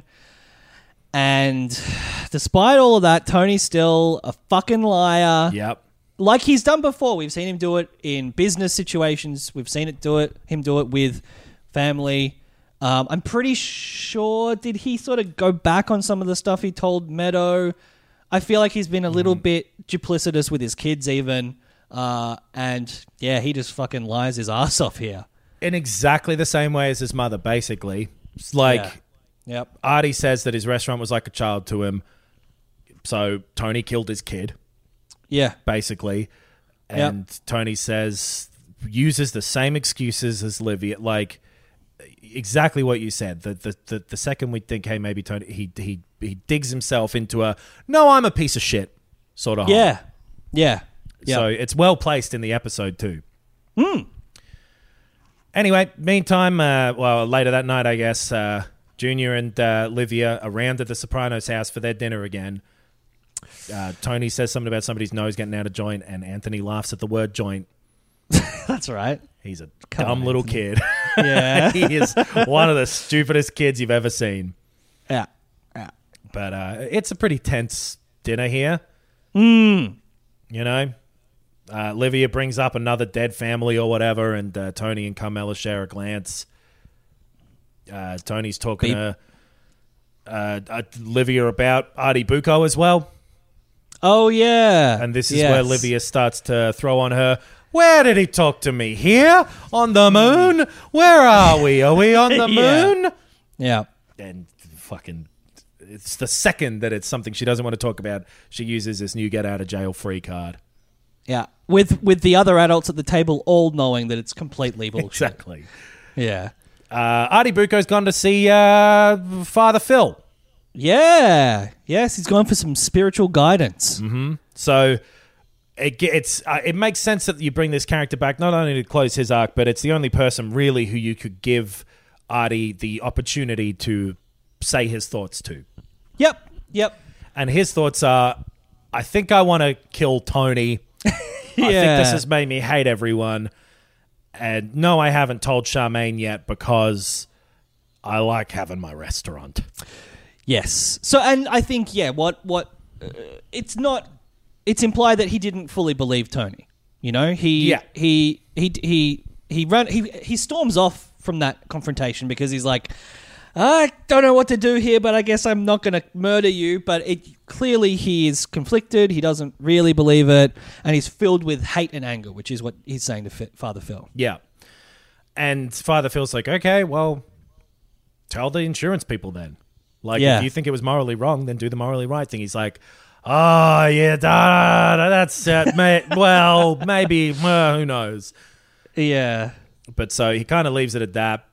And despite all of that, Tony's still a fucking liar. Yep. Like he's done before. We've seen him do it in business situations. We've seen him do it with family. I'm pretty sure, did he sort of go back on some of the stuff he told Meadow? I feel like he's been a little bit duplicitous with his kids even. And yeah, he just fucking lies his ass off here. In exactly the same way as his mother, basically. It's like, Yep. Artie says that his restaurant was like a child to him. So Tony killed his kid. Yeah. Basically. And Tony uses the same excuses as Livia. Like, exactly what you said. The second we think, hey, maybe Tony, he digs himself into a, no, I'm a piece of shit sort of hole. Yeah. Yeah. So it's well placed in the episode too. Anyway, meantime, later that night, I guess, Junior and Livia are around at the Sopranos' house for their dinner again. Tony says something about somebody's nose getting out of joint, and Anthony laughs at the word joint. That's right. He's a dumb little kid. Yeah. He is one of the stupidest kids you've ever seen. Yeah. But it's a pretty tense dinner here. Livia brings up another dead family or whatever, and Tony and Carmela share a glance. Tony's talking to Livia about Artie Bucco as well. Oh, yeah. And this is where Livia starts to throw on her, where did he talk to me? Here? On the moon? Where are we? Are we on the moon? Yeah. And fucking, it's the second that it's something she doesn't want to talk about, she uses this new get out of jail free card. Yeah. With the other adults at the table all knowing that it's completely bullshit. Exactly. Yeah. Artie Bucco's gone to see Father Phil. Yeah. Yes, he's gone for some spiritual guidance. Mm-hmm. So it makes sense that you bring this character back, not only to close his arc, but it's the only person really who you could give Artie the opportunity to say his thoughts to. Yep. And his thoughts are, I think I want to kill Tony. I think this has made me hate everyone. And no, I haven't told Charmaine yet because I like having my restaurant. Yes. So, and I think, it's not. It's implied that he didn't fully believe Tony. You know, he storms off from that confrontation because he's like, I don't know what to do here, but I guess I'm not going to murder you. But clearly he is conflicted. He doesn't really believe it, and he's filled with hate and anger, which is what he's saying to Father Phil. Yeah, and Father Phil's like, okay, well, tell the insurance people then. Like, if you think it was morally wrong, then do the morally right thing. He's like, oh, yeah, that's it, mate. Well, maybe, who knows? Yeah. But so he kind of leaves it at that.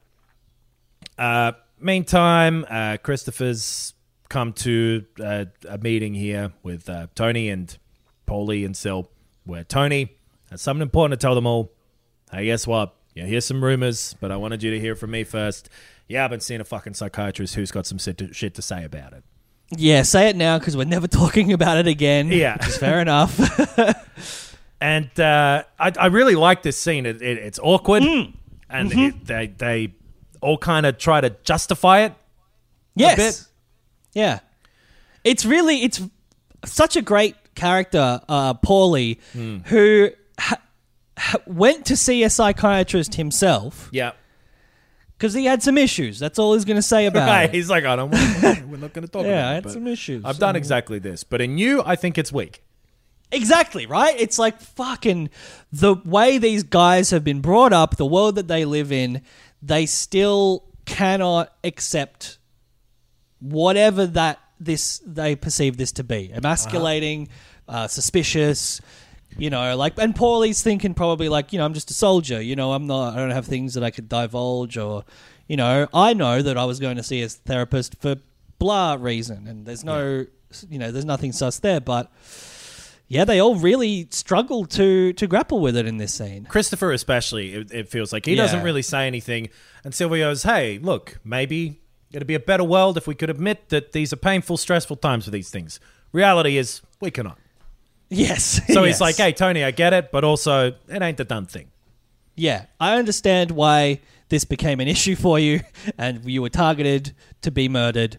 Meantime, Christopher's come to a meeting here with Tony and Paulie and Sil, where Tony has something important to tell them all. Hey, guess what? Yeah, here's some rumors, but I wanted you to hear from me first. Yeah, I've been seeing a fucking psychiatrist who's got some shit to say about it. Yeah, say it now because we're never talking about it again. Yeah. Which is fair enough. And I really like this scene. It's awkward, and they all kind of try to justify it. Yes. A bit. Yeah. It's such a great character, Paulie, who went to see a psychiatrist himself. Yeah. Because he had some issues. That's all he's going to say about it. He's like, I don't want. We're not going to talk about it. Yeah, I had some issues. I've done exactly this, but in you, I think it's weak. Exactly, right? It's like fucking the way these guys have been brought up, the world that they live in, they still cannot accept whatever they perceive this to be. Emasculating, suspicious, and Paulie's thinking probably like, I'm just a soldier, I don't have things that I could divulge, or, I know that I was going to see a therapist for blah reason, and there's there's nothing sus there, but yeah, they all really struggle to grapple with it in this scene. Christopher especially, it feels like he doesn't really say anything, and Sylvia goes, hey, look, maybe it'd be a better world if we could admit that these are painful, stressful times for these things. Reality is, we cannot. Yes. So he's like, hey, Tony, I get it, but also, it ain't the done thing. Yeah, I understand why this became an issue for you, and you were targeted to be murdered.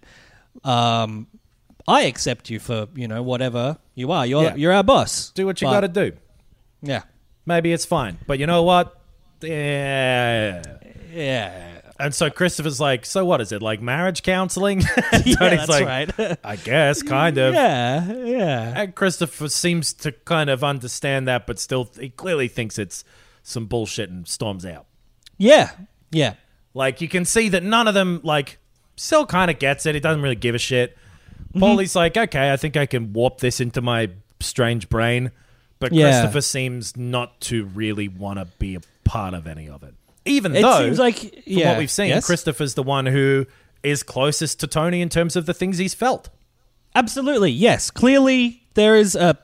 I accept you for, whatever you are. You're our boss. Do what you got to do. Yeah. Maybe it's fine. But you know what? Yeah. And so Christopher's like, so what is it, like marriage counseling? Yeah, Tony's that's like, right. I guess, kind of. Yeah. And Christopher seems to kind of understand that, but still, he clearly thinks it's some bullshit and storms out. Yeah. Like, you can see that none of them, like, still kind of gets it. He doesn't really give a shit. Paulie's like, okay, I think I can warp this into my strange brain. But Christopher seems not to really want to be a part of any of it. Even though, seems like, from what we've seen, Christopher's the one who is closest to Tony in terms of the things he's felt. Absolutely, yes. Clearly, there is a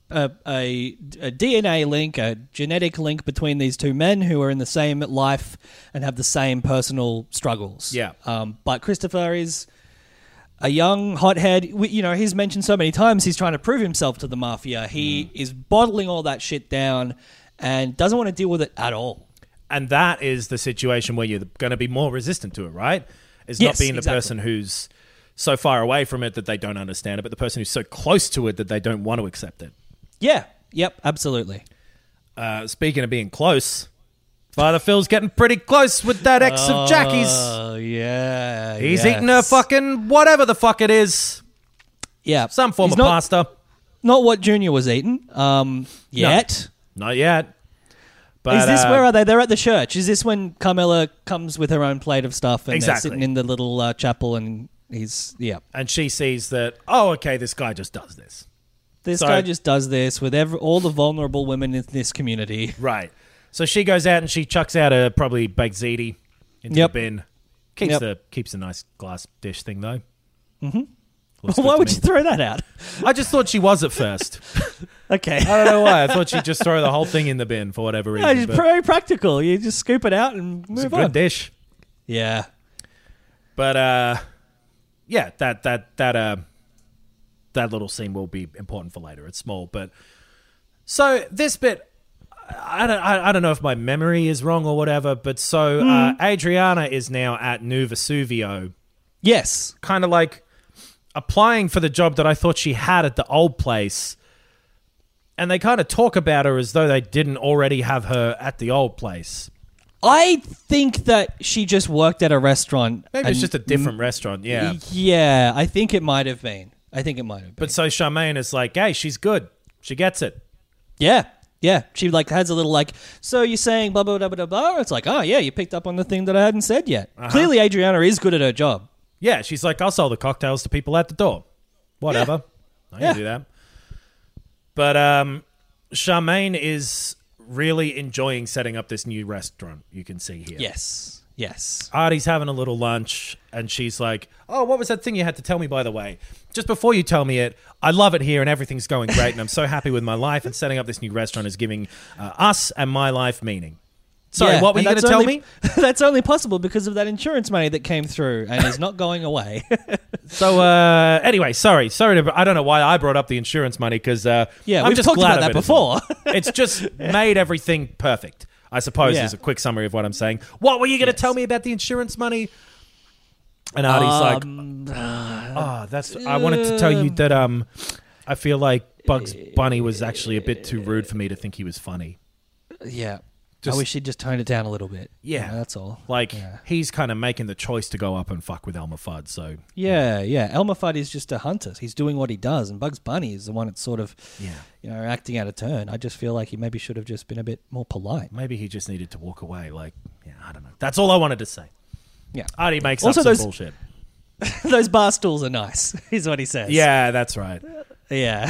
DNA link, a genetic link between these two men who are in the same life and have the same personal struggles. Yeah. But Christopher is a young hothead. He's mentioned so many times he's trying to prove himself to the mafia. He is bottling all that shit down and doesn't want to deal with it at all. And that is the situation where you're going to be more resistant to it, right? Is not being the person who's so far away from it that they don't understand it, but the person who's so close to it that they don't want to accept it. Yeah. Yep, absolutely. Speaking of being close, Father Phil's getting pretty close with that ex of Jackie's. Oh, yeah. He's eating her fucking whatever the fuck it is. Yeah. Some form of pasta. Not what Junior was eating yet. No, not yet. But, is this, where are they? They're at the church. Is this when Carmela comes with her own plate of stuff and they're sitting in the little chapel and and she sees that, oh, okay, this guy just does this. This guy just does this with all the vulnerable women in this community. Right. So she goes out and she chucks out a probably baked ziti into the bin. Keeps a nice glass dish thing, though. Mm-hmm. Why would you throw that out? I just thought she was at first. Okay. I don't know why. I thought she'd just throw the whole thing in the bin for whatever reason. No, it's very practical. You just scoop it out and move on. It's a good dish. Yeah. But, yeah, that little scene will be important for later. It's small, but... So, this bit... I don't know if my memory is wrong or whatever, but so Adriana is now at New Vesuvio, Yes. kind of like applying for the job that I thought she had at the old place. And they kind of talk about her as though they didn't already have her at the old place. I think that she just worked at a restaurant. Maybe it's just a different restaurant, yeah. Yeah, I think it might have been. But so Charmaine is like, hey, she's good. She gets it. Yeah. She like has a little like, so you're saying blah, blah, blah, blah, blah. It's like, oh, yeah, you picked up on the thing that I hadn't said yet. Clearly, Adriana is good at her job. Yeah, she's like, I'll sell the cocktails to people at the door. Whatever. I can do that. But Charmaine is really enjoying setting up this new restaurant, you can see here. Yes. Artie's having a little lunch, and she's like, oh, what was that thing you had to tell me, by the way? Just before you tell me it, I love it here, and everything's going great, and I'm so happy with my life, and setting up this new restaurant is giving us and my life meaning. Sorry, what were you going to tell me? That's only possible because of that insurance money that came through and is not going away. So, anyway, sorry. I don't know why I brought up the insurance money because I'm we've just talked glad about of that it as well. before. It's just made everything perfect, I suppose, is a quick summary of what I'm saying. What were you going to tell me about the insurance money? And Artie's like, I wanted to tell you that I feel like Bugs Bunny was actually a bit too rude for me to think he was funny. Yeah. I wish he'd just toned it down a little bit. Yeah. You know, that's all. He's kind of making the choice to go up and fuck with Elmer Fudd, so... Yeah. Elmer Fudd is just a hunter. He's doing what he does, and Bugs Bunny is the one that's sort of, acting out of turn. I just feel like he maybe should have just been a bit more polite. Maybe he just needed to walk away, I don't know. That's all I wanted to say. Yeah. Artie makes also up some bullshit. Those bar stools are nice, is what he says. Yeah, that's right. Yeah.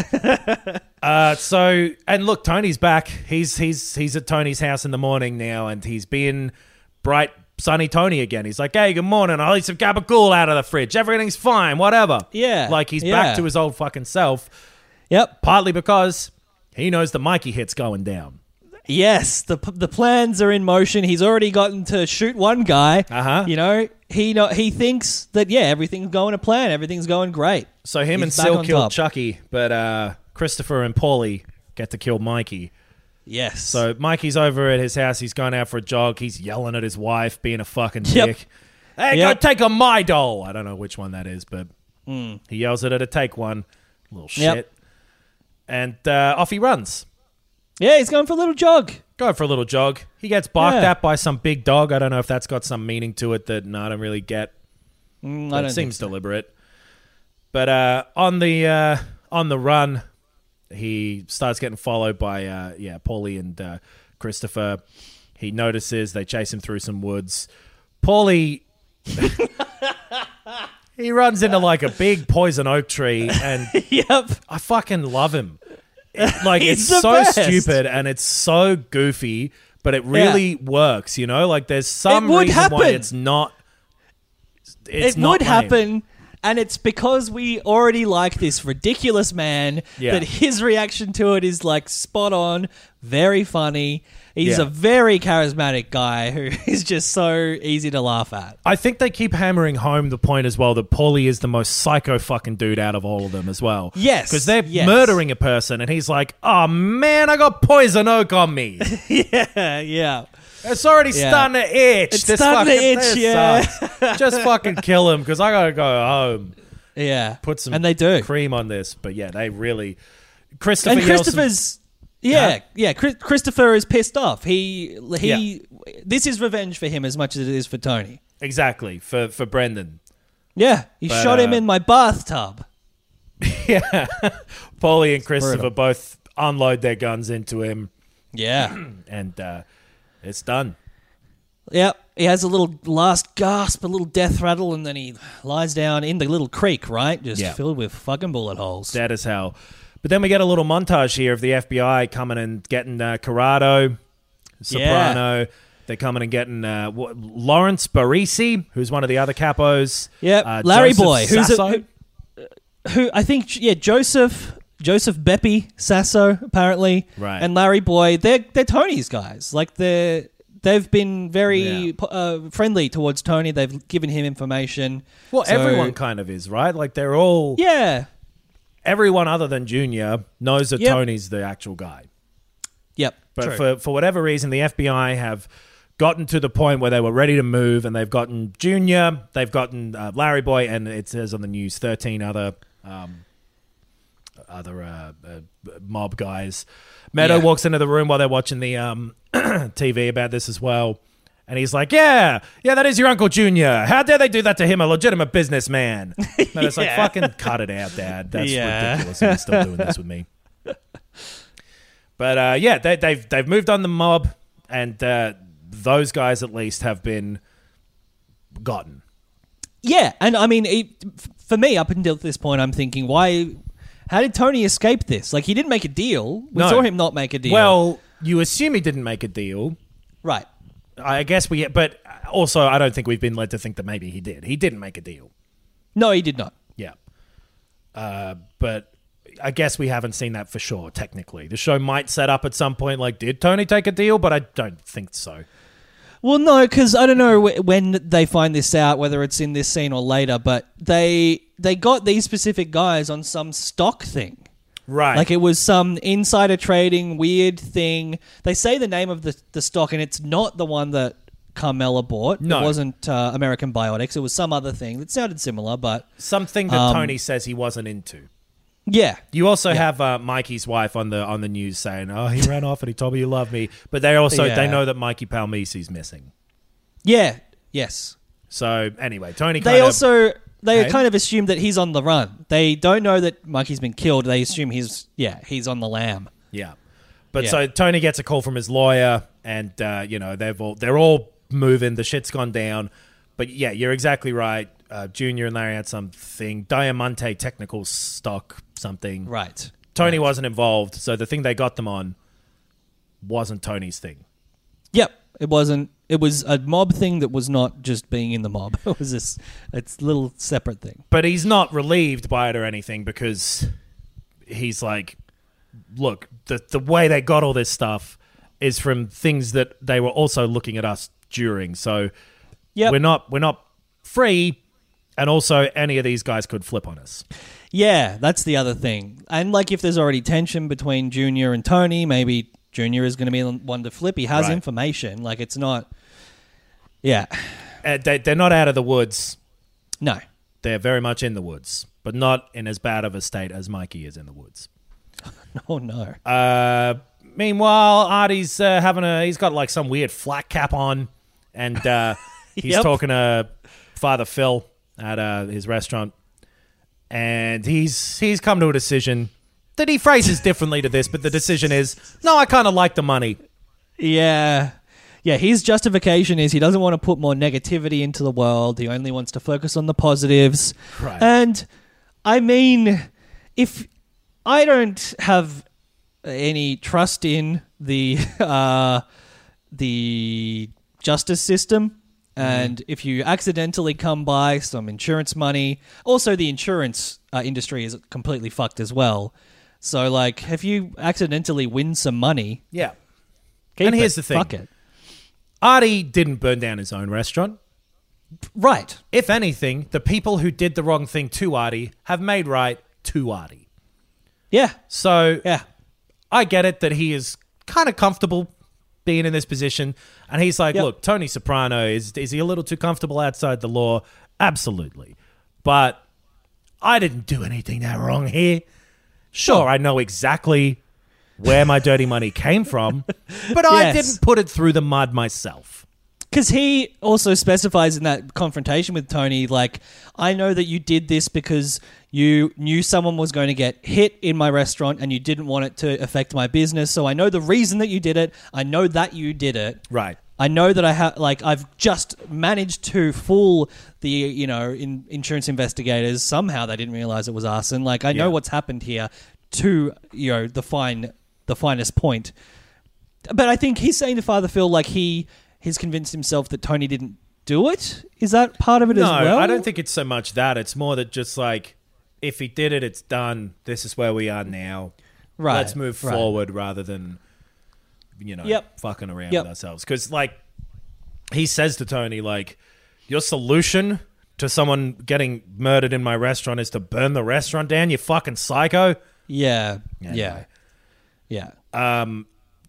And look, Tony's back. He's at Tony's house in the morning now, and he's being bright, sunny Tony again. He's like, hey, good morning. I'll eat some gabagool out of the fridge. Everything's fine, whatever. Yeah. Like he's back to his old fucking self. Yep. Partly because he knows the Mikey hit's going down. Yes, the plans are in motion. He's already gotten to shoot one guy. He thinks that everything's going to plan. Everything's going great. So him He's and back Sil on killed top. Chucky, but Christopher and Paulie get to kill Mikey. Yes. So Mikey's over at his house. He's going out for a jog. He's yelling at his wife, being a fucking dick. Hey, go take on my doll. I don't know which one that is, but he yells at her to take one. Little shit. Yep. And off he runs. Yeah, he's going for a little jog. Going for a little jog. He gets barked at by some big dog. I don't know if that's got some meaning to it that I don't really get. It seems deliberate. But on the run, he starts getting followed by Paulie and Christopher. He notices they chase him through some woods. Paulie he runs into like a big poison oak tree, and I fucking love him. It's so best. stupid and it's so goofy, but it really works, Like there's some reason why it's not. It would happen, and it's because we already like this ridiculous man that his reaction to it is like spot on, very funny. He's a very charismatic guy who is just so easy to laugh at. I think they keep hammering home the point as well that Paulie is the most psycho fucking dude out of all of them as well. Yes. Because they're murdering a person and he's like, oh man, I got poison oak on me. Yeah. It's already starting to itch. It's starting to itch, sucks. Just fucking kill him because I got to go home. Yeah. Put some and they do. cream on this. But they really... Christopher's... Christopher is pissed off. This is revenge for him as much as it is for Tony. Exactly, for Brendan. Yeah, he shot him in my bathtub. Yeah. Paulie and Christopher both unload their guns into him. Yeah. And it's done. Yep. He has a little last gasp, a little death rattle, and then he lies down in the little creek, right? Just filled with fucking bullet holes. Dead as hell. But then we get a little montage here of the FBI coming and getting Corrado, Soprano. Yeah. They're coming and getting Lawrence Barisi, who's one of the other capos. Yeah, Larry Joseph Boy, Sasso. who I think, Joseph Beppe Sasso, apparently, right? And Larry Boy, they're Tony's guys. Like they've been very friendly towards Tony. They've given him information. Well, everyone kind of is, right? Like they're all Everyone other than Junior knows that Tony's the actual guy. Yep. But for whatever reason, the FBI have gotten to the point where they were ready to move, and they've gotten Junior, they've gotten Larry Boy, and it says on the news 13 other mob guys. Meadow walks into the room while they're watching the TV about this as well. And he's like, yeah, that is your Uncle Junior. How dare they do that to him, a legitimate businessman? And it's like, fucking cut it out, Dad. That's ridiculous. And you're still doing this with me. But they've moved on the mob, and those guys at least have been gotten. Yeah, and I mean, for me, up until this point, I'm thinking, how did Tony escape this? Like, he didn't make a deal. We saw him not make a deal. Well, you assume he didn't make a deal. Right. I guess but also I don't think we've been led to think that maybe he did. He didn't make a deal. No, he did not. Yeah. But I guess we haven't seen that for sure, technically. The show might set up at some point, like, did Tony take a deal? But I don't think so. Well, no, because I don't know when they find this out, whether it's in this scene or later, but they got these specific guys on some stock thing. Right. Like, it was some insider trading weird thing. They say the name of the stock, and it's not the one that Carmela bought. No. It wasn't American Biotics. It was some other thing that sounded similar, but... Something that Tony says he wasn't into. Yeah. You also have Mikey's wife on the news saying, "Oh, he ran off and he told me you love me," but they know that Mikey Palmisi's missing. Yeah. Yes. So anyway, Tony. They kind of assume that he's on the run. They don't know that Mikey's been killed. They assume he's on the lam. Yeah, but so Tony gets a call from his lawyer, and they're all moving. The shit's gone down. But yeah, you're exactly right. Junior and Larry had something. Diamante technical stock something. Right. Tony wasn't involved, so the thing they got them on wasn't Tony's thing. Yep. It wasn't. It was a mob thing that was not just being in the mob. It was it's a little separate thing. But he's not relieved by it or anything, because he's like, look, the way they got all this stuff is from things that they were also looking at us during. So we're not free, and also any of these guys could flip on us. Yeah, that's the other thing. And like, if there's already tension between Junior and Tony, maybe Junior is going to be the one to flip. He has information. Like, it's not... Yeah. They're not out of the woods. No. They're very much in the woods, but not in as bad of a state as Mikey is in the woods. Oh, no. Meanwhile, Artie's he's got like some weird flat cap on, and he's talking to Father Phil at his restaurant, and he's come to a decision that he phrases differently to this, but the decision is, no, I kind of like the money. Yeah. Yeah, his justification is he doesn't want to put more negativity into the world. He only wants to focus on the positives. Right. And, I mean, if I don't have any trust in the justice system, and if you accidentally come by some insurance money... Also, the insurance industry is completely fucked as well. So, like, if you accidentally win some money... Yeah. And here's the thing. Fuck it. Artie didn't burn down his own restaurant. Right. If anything, the people who did the wrong thing to Artie have made right to Artie. Yeah. So, yeah, I get it that he is kind of comfortable being in this position. And he's like, look, Tony Soprano, is he a little too comfortable outside the law? Absolutely. But I didn't do anything that wrong here. Sure, I know exactly where my dirty money came from, but I didn't put it through the mud myself. Because he also specifies in that confrontation with Tony, like, I know that you did this because you knew someone was going to get hit in my restaurant and you didn't want it to affect my business. So I know the reason that you did it. I know that you did it. Right. I know that I've just managed to fool the, insurance investigators. Somehow they didn't realize it was arson. Like, I know what's happened here to, the finest point. But I think he's saying to Father Phil, like, he's convinced himself that Tony didn't do it. Is that part of it as well? No, I don't think it's so much that. It's more that just like, if he did it, it's done. This is where we are now. Right. Let's move forward rather than, fucking around with ourselves. Because, like, he says to Tony, like, your solution to someone getting murdered in my restaurant is to burn the restaurant down, you fucking psycho. Yeah. Anyway. Yeah.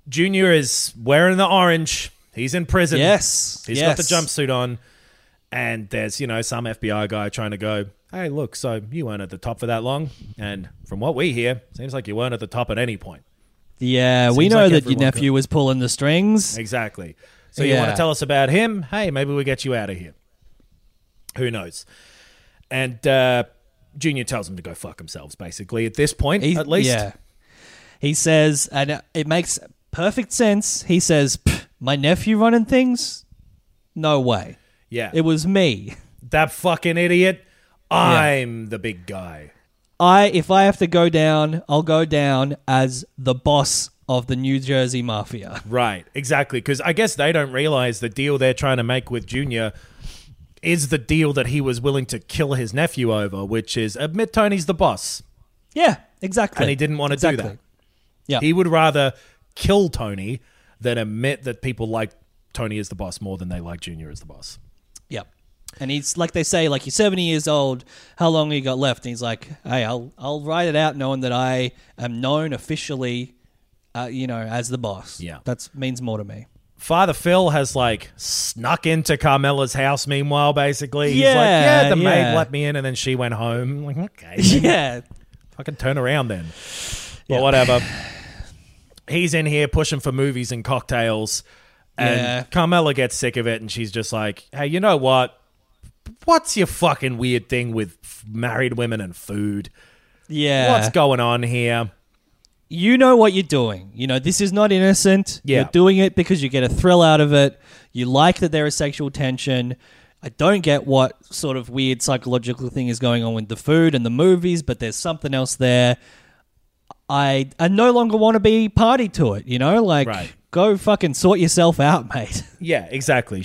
Junior is wearing the orange. He's in prison. Yes. He's got the jumpsuit on. And there's, you know, some FBI guy trying to go, hey, look, so you weren't at the top for that long. And from what we hear, seems like you weren't at the top at any point. Yeah, we Seems know like that your everyone nephew was pulling the strings. Exactly. So you want to tell us about him? Hey, maybe we get you out of here. Who knows? And Junior tells them to go fuck themselves, basically, at this point, at least. Yeah. He says, and it makes perfect sense, he says, my nephew running things? No way. Yeah. It was me. That fucking idiot. I'm the big guy. If I have to go down, I'll go down as the boss of the New Jersey Mafia. Right, exactly. Because I guess they don't realize the deal they're trying to make with Junior is the deal that he was willing to kill his nephew over, which is admit Tony's the boss. Yeah, exactly. And he didn't want to do that. Yeah. He would rather kill Tony than admit that people like Tony as the boss more than they like Junior as the boss. Yep. And he's like they say, like, you're 70 years old. How long have you got left? And he's like, hey, I'll write it out knowing that I am known officially, as the boss. Yeah. That means more to me. Father Phil has, like, snuck into Carmela's house, meanwhile, basically. He's Yeah, like, the maid yeah. let me in, and then she went home. I'm like, okay. Yeah. Fucking turn around then. But Yeah. whatever. He's in here pushing for movies and cocktails. And Yeah. Carmela gets sick of it, and she's just like, hey, you know what? What's your fucking weird thing with married women and food? Yeah. What's going on here? You know what you're doing. You know, this is not innocent. Yeah. You're doing it because you get a thrill out of it. You like that there is sexual tension. I don't get what sort of weird psychological thing is going on with the food and the movies, but there's something else there. I no longer want to be party to it, you know? Like, Right. go fucking sort yourself out, mate. Yeah, exactly.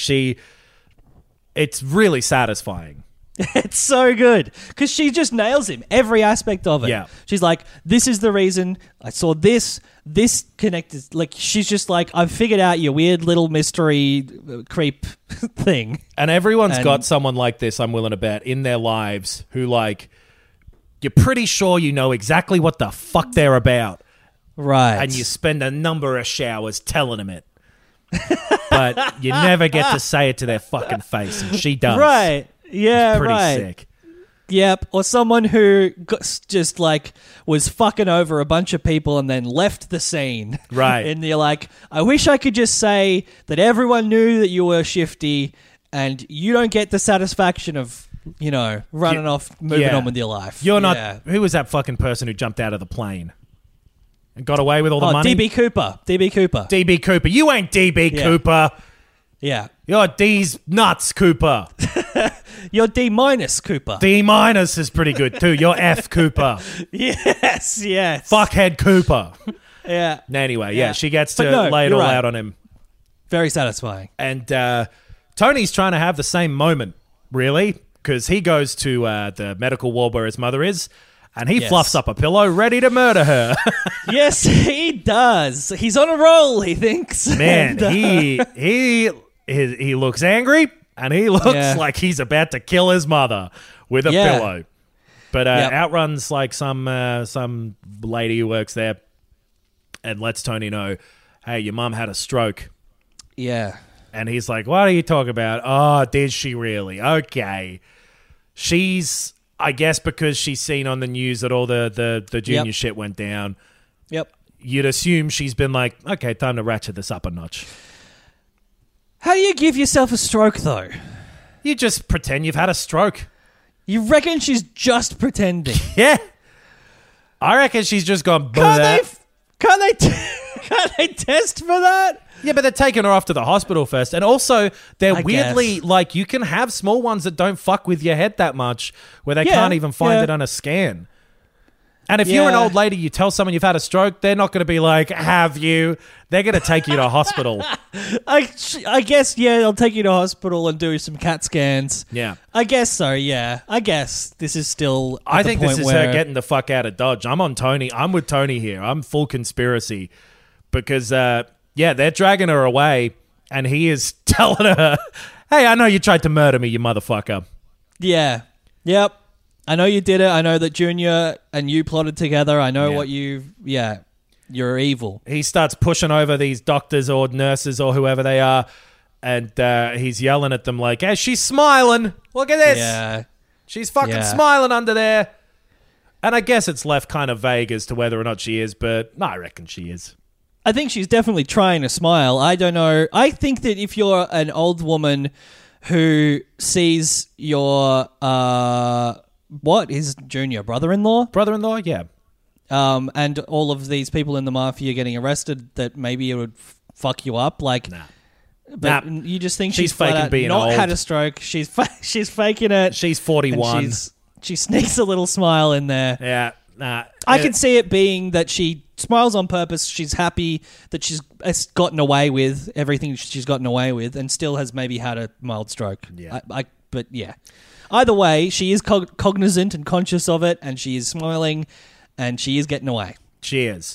It's really satisfying. It's so good because she just nails him every aspect of it. Yeah. She's like, this is the reason I saw this connected. Like, she's just like, I've figured out your weird little mystery creep thing. And everyone's And- got someone like this, I'm willing to bet, in their lives who, like, you're pretty sure you know exactly what the fuck they're about. Right. And you spend a number of showers telling them it. But you never get to say it to their fucking face, and she does. Right. Yeah, It's pretty right. sick. Yep. Or someone who just like was fucking over a bunch of people and then left the scene. Right. And you're like, I wish I could just say that everyone knew that you were shifty and you don't get the satisfaction of, running off, moving Yeah. on with your life. You're not... Yeah. Who was that fucking person who jumped out of the plane and got away with all the money? DB Cooper. DB Cooper. You ain't DB Yeah. Cooper. Yeah. You're D's nuts, Cooper. You're D- Cooper. D- is pretty good, too. You're F, Cooper. Yes. Fuckhead Cooper. Yeah. Anyway, Yeah. she gets But to no, lay it you're all right. out on him. Very satisfying. And Tony's trying to have the same moment, really, because he goes to the medical ward where his mother is, and he Yes. fluffs up a pillow, ready to murder her. Yes, he does. He's on a roll, he thinks. Man, And, he looks angry, and he looks Yeah. like he's about to kill his mother with a Yeah. pillow. But Yep. outruns like some lady who works there, and lets Tony know, hey, your mum had a stroke. yeah. And he's like, what are you talking about? Oh, did she really? Okay. She's, I guess because she's seen on the news that all the junior Yep. shit went down, Yep. you'd assume she's been like, okay, time to ratchet this up a notch. How do you give yourself a stroke, though? You just pretend you've had a stroke. You reckon she's just pretending? Yeah. I reckon she's just gone, Can't they test for that? yeah, but they're taking her off to the hospital first. And also, they're I weirdly, guess. like, you can have small ones that don't fuck with your head that much, where they Yeah, can't even find yeah. it on a scan. And if you're an Yeah. old lady, you tell someone you've had a stroke, they're not going to be like, have you? They're going to take you to hospital. I guess, yeah, they'll take you to hospital and do some CAT scans. Yeah. I guess so, yeah. I guess this is still at I the think this point is where, her getting the fuck out of Dodge. I'm on Tony. I'm with Tony here. I'm full conspiracy. Because, they're dragging her away, and he is telling her, hey, I know you tried to murder me, you motherfucker. Yeah. Yep. I know you did it. I know that Junior and you plotted together. I know Yeah. what you... Yeah. You're evil. He starts pushing over these doctors or nurses or whoever they are, and he's yelling at them like, hey, she's smiling. Look at this. Yeah. She's fucking Yeah. smiling under there. And I guess it's left kind of vague as to whether or not she is, but I reckon she is. I think she's definitely trying to smile. I don't know. I think that if you're an old woman who sees your, his junior brother-in-law? Brother-in-law? Yeah. And all of these people in the mafia getting arrested, that maybe it would fuck you up. Like, Nah. but Nah. you just think She's she's flat faking out being not old. had a stroke. She's faking it. She's and 41. she sneaks a little smile in there. Yeah. Nah. I can see it being that she smiles on purpose. She's happy that she's gotten away with everything she's gotten away with, and still has maybe had a mild stroke. Yeah. But yeah. Either way, she is cognizant and conscious of it, and she is smiling, and she is getting away. Cheers.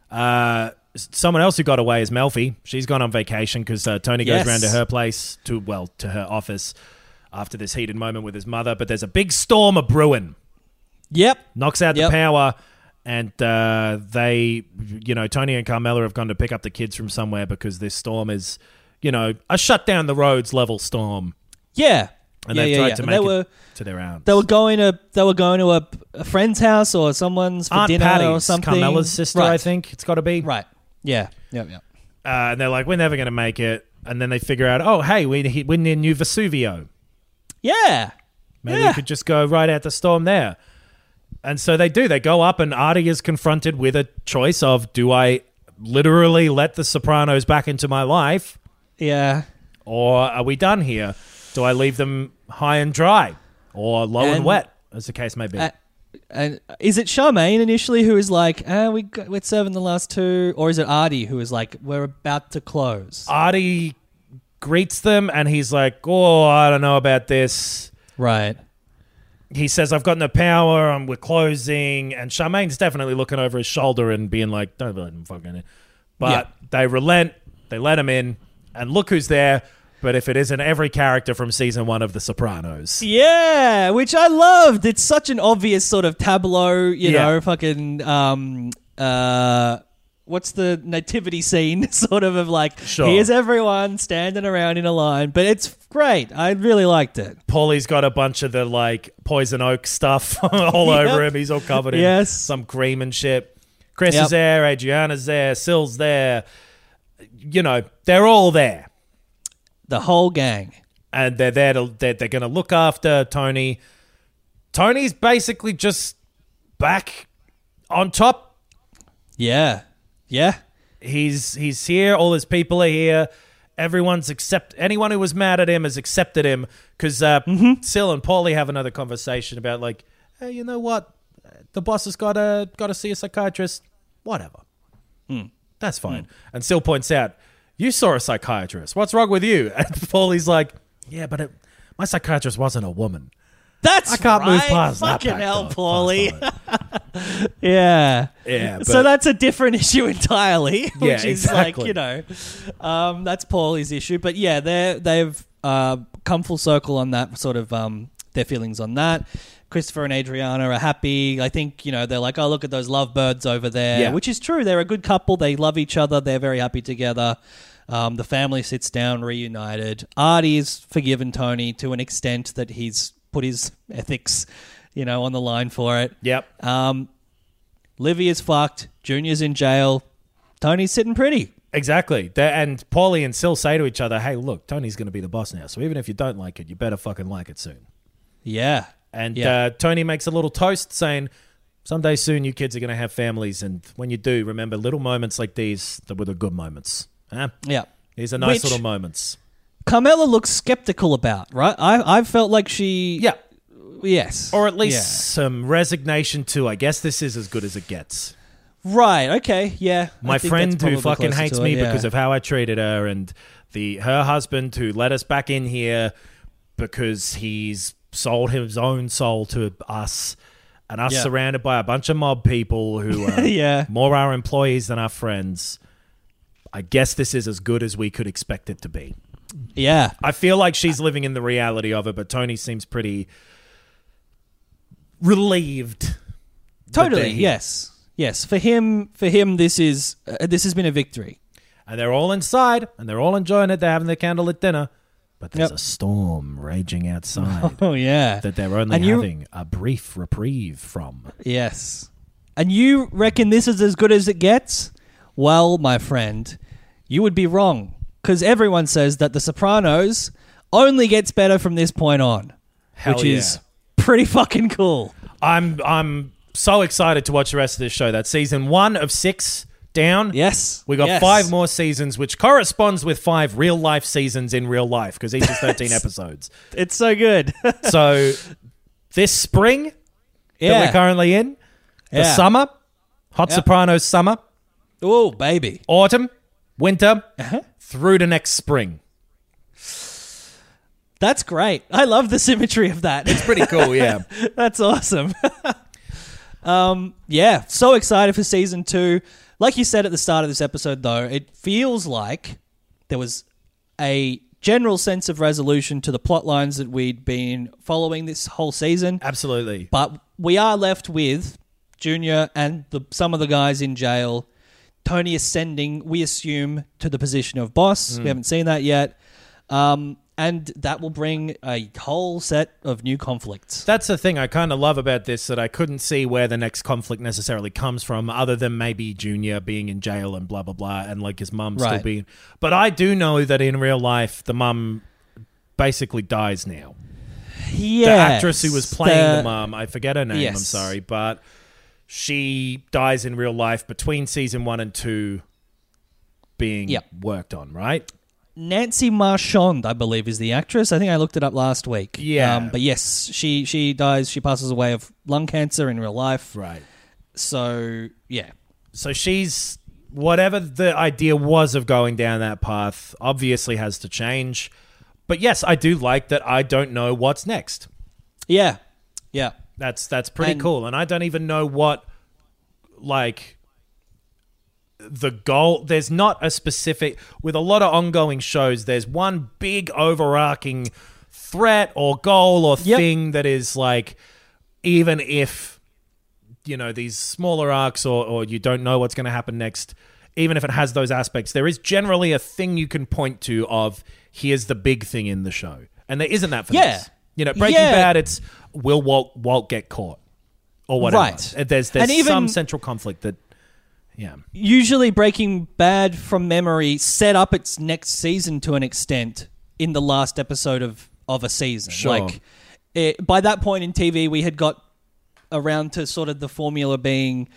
Someone else who got away is Melfi. She's gone on vacation because Tony goes Yes. round to her place, to her office after this heated moment with his mother. But there's a big storm a brewing. Yep. Knocks out the Yep. power, and Tony and Carmella have gone to pick up the kids from somewhere because this storm is, a shut down the roads level storm. Yeah. And yeah, they've yeah, tried yeah. to And make they were it to their own. they were going to a friend's house or someone's for Aunt dinner Patty's, or something. Carmella's sister, Right. I think it's got to be. Right. Yeah. Yep. Yep. And they're like, we're never going to make it. And then they figure out, oh, hey, we're near New Vesuvio. Yeah. Maybe Yeah. we could just go right out the storm there. And so they do. They go up, and Artie is confronted with a choice of, do I literally let the Sopranos back into my life, Yeah. or are we done here? Do I leave them high and dry, or low and And- wet, as the case may be? And is it Charmaine initially who is like, we're serving the last two, or is it Artie who is like, we're about to close? Artie greets them, and he's like, oh, I don't know about this. Right. He says, I've got no power, and we're closing. And Charmaine's definitely looking over his shoulder and being like, don't let him fucking in. But they relent, they let him in, and look who's there. But if it isn't every character from season 1 of The Sopranos. Yeah, which I loved. It's such an obvious sort of tableau, Yeah. fucking what's the nativity scene sort of like, Sure. here's everyone standing around in a line, but it's great. I really liked it. Paulie's got a bunch of the like poison oak stuff all over him. He's all covered in Yes. some cream and shit. Chris Yep. is there, Adriana's there, Syl's there. They're all there. The whole gang. And they're there they're going to look after Tony. Tony's basically just back on top. Yeah. Yeah. He's here. All his people are here. Anyone who was mad at him has accepted him because Syl and Paulie have another conversation about like, hey, you know what? The boss has got to see a psychiatrist. Whatever. That's fine. And Syl points out, you saw a psychiatrist. What's wrong with you? And Paulie's like, yeah, but my psychiatrist wasn't a woman. That's I can't move right. past that. Fucking fact, hell, though. Paulie. Yeah. Yeah, So but- that's a different issue entirely. Yeah, Which is exactly. like, that's Paulie's issue. But yeah, they've come full circle on that sort of their feelings on that. Christopher and Adriana are happy. I think, they're like, oh, look at those lovebirds over there, Yeah. which is true. They're a good couple. They love each other. They're very happy together. The family sits down, reunited. Artie's forgiven Tony to an extent that he's put his ethics, on the line for it. Yep. Livy is fucked. Junior's in jail. Tony's sitting pretty. Exactly. And Paulie and Syl say to each other, hey, look, Tony's going to be the boss now. So even if you don't like it, you better fucking like it soon. Yeah. And Yeah. Tony makes a little toast saying, someday soon you kids are going to have families. And when you do, remember little moments like these that were the good moments. Huh? Yeah. These are nice Which little moments. Carmella looks skeptical about, right? I felt like she... Yeah. Yes. Or at least Yeah. some resignation to, I guess this is as good as it gets. Right, okay, yeah. I My think friend that's who probably fucking closer hates to me it, yeah. because of how I treated her, and her husband who let us back in here because he's sold his own soul to us, and us Yeah. surrounded by a bunch of mob people who are Yeah. more our employees than our friends. I guess this is as good as we could expect it to be. Yeah. I feel like she's living in the reality of it, but Tony seems pretty relieved. that they're Totally, here. yes. Yes, for him, this has been a victory. And they're all inside, and they're all enjoying it. They're having their candlelit dinner. But there's Yep. a storm raging outside Oh yeah, that they're only having a brief reprieve from. Yes. And you reckon this is as good as it gets? Well, my friend, you would be wrong. Because everyone says that The Sopranos only gets better from this point on. Hell which yeah. is pretty fucking cool. I'm so excited to watch the rest of this show. That's season 1 of 6 down. Yes. We got Yes. 5 more seasons, which corresponds with 5 real-life seasons in real life, because each is 13 episodes. It's so good. So this spring that we're currently in, the Yeah. summer, Hot Sopranos summer, Oh, baby. autumn, winter, Uh-huh. through to next spring. That's great. I love the symmetry of that. It's pretty cool, yeah. That's awesome. Yeah, so excited for season 2. Like you said at the start of this episode, though, it feels like there was a general sense of resolution to the plot lines that we'd been following this whole season. Absolutely. But we are left with Junior and some of the guys in jail. Tony ascending, we assume, to the position of boss. We haven't seen that yet. And that will bring a whole set of new conflicts. That's the thing I kind of love about this, that I couldn't see where the next conflict necessarily comes from, other than maybe Junior being in jail and blah, blah, blah, and like his mum still Right. being... But I do know that in real life, the mum basically dies now. Yes. The actress who was playing the mum, I forget her name, I'm Yes. sorry, but she dies in real life between season 1 and 2 being Yep. worked on, right? Nancy Marchand, I believe, is the actress. I think I looked it up last week. Yeah. But yes, she dies. She passes away of lung cancer in real life. Right. So, yeah. So she's... Whatever the idea was of going down that path obviously has to change. But yes, I do like that I don't know what's next. Yeah. Yeah. That's pretty And- cool. And I don't even know what, like... the goal, there's not a specific, with a lot of ongoing shows, there's one big overarching threat or goal or Yep. thing that is like, even if, you know, these smaller arcs or you don't know what's going to happen next, even if it has those aspects, there is generally a thing you can point to of, here's the big thing in the show. And there isn't that for Yeah. this. You know, Breaking Yeah. Bad, it's, will Walt get caught? Or whatever. Right. There's And even- some central conflict that, yeah. Usually Breaking Bad, from memory, set up its next season to an extent in the last episode of a season. Sure. Like, by that point in TV, we had got around to sort of the formula being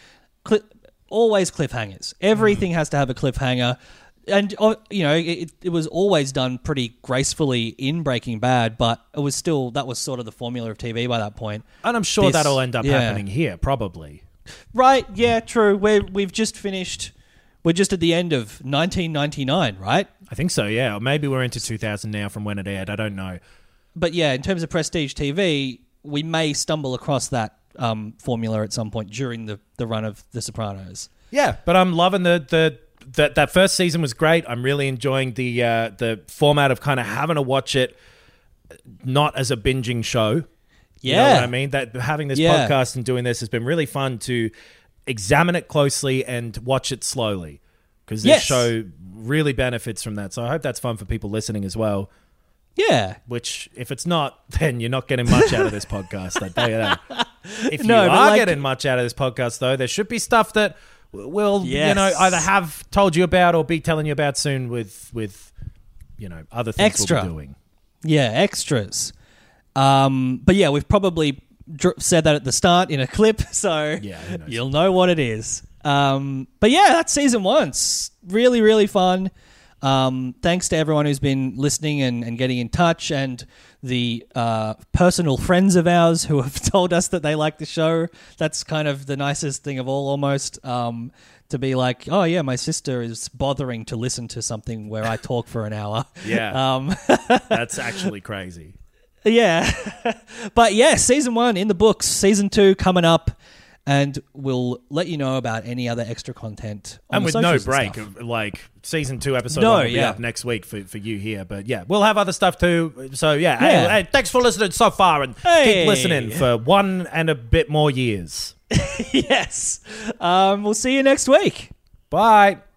always cliffhangers. Everything has to have a cliffhanger. And, you know, it was always done pretty gracefully in Breaking Bad, but it was still, that was sort of the formula of TV by that point. And I'm sure This- that'll end up yeah. happening here, probably. Right, yeah, true. We've just finished, we're just at the end of 1999, right? I think so, yeah. Or maybe we're into 2000 now from when it aired. I don't know. But yeah, in terms of prestige TV, we may stumble across that formula at some point during the run of The Sopranos. Yeah, but I'm loving that first season was great. I'm really enjoying the format of kind of having to watch it not as a binging show. You know Yeah. what I mean? That having this Yeah. podcast and doing this has been really fun to examine it closely and watch it slowly. Because this Yes. show really benefits from that. So I hope that's fun for people listening as well. Yeah. Which, if it's not, then you're not getting much out of this podcast. I tell you that. If you No, but are like- getting much out of this podcast, though, there should be stuff that we'll, Yes. you know, either have told you about or be telling you about soon with you know, other things Extra. we'll be doing. Yeah, extras. But yeah, we've probably said that at the start in a clip, so Yeah, who knows? you'll know what it is. But yeah, that's season 1. It's really, really fun. Thanks to everyone who's been listening and getting in touch, and the personal friends of ours who have told us that they like the show. That's kind of the nicest thing of all, almost. To be like, oh yeah, my sister is bothering to listen to something where I talk for an hour. Yeah. That's actually crazy. Yeah. But yeah, season 1 in the books, season 2 coming up, and we'll let you know about any other extra content on And the with no socials and break, stuff. like season 2, episode No, 1 will be yeah. up next week for you here. But yeah, we'll have other stuff too. So yeah, Yeah. Hey, thanks for listening so far, and Hey. keep listening for 1 and a bit more years. Yes. We'll see you next week. Bye.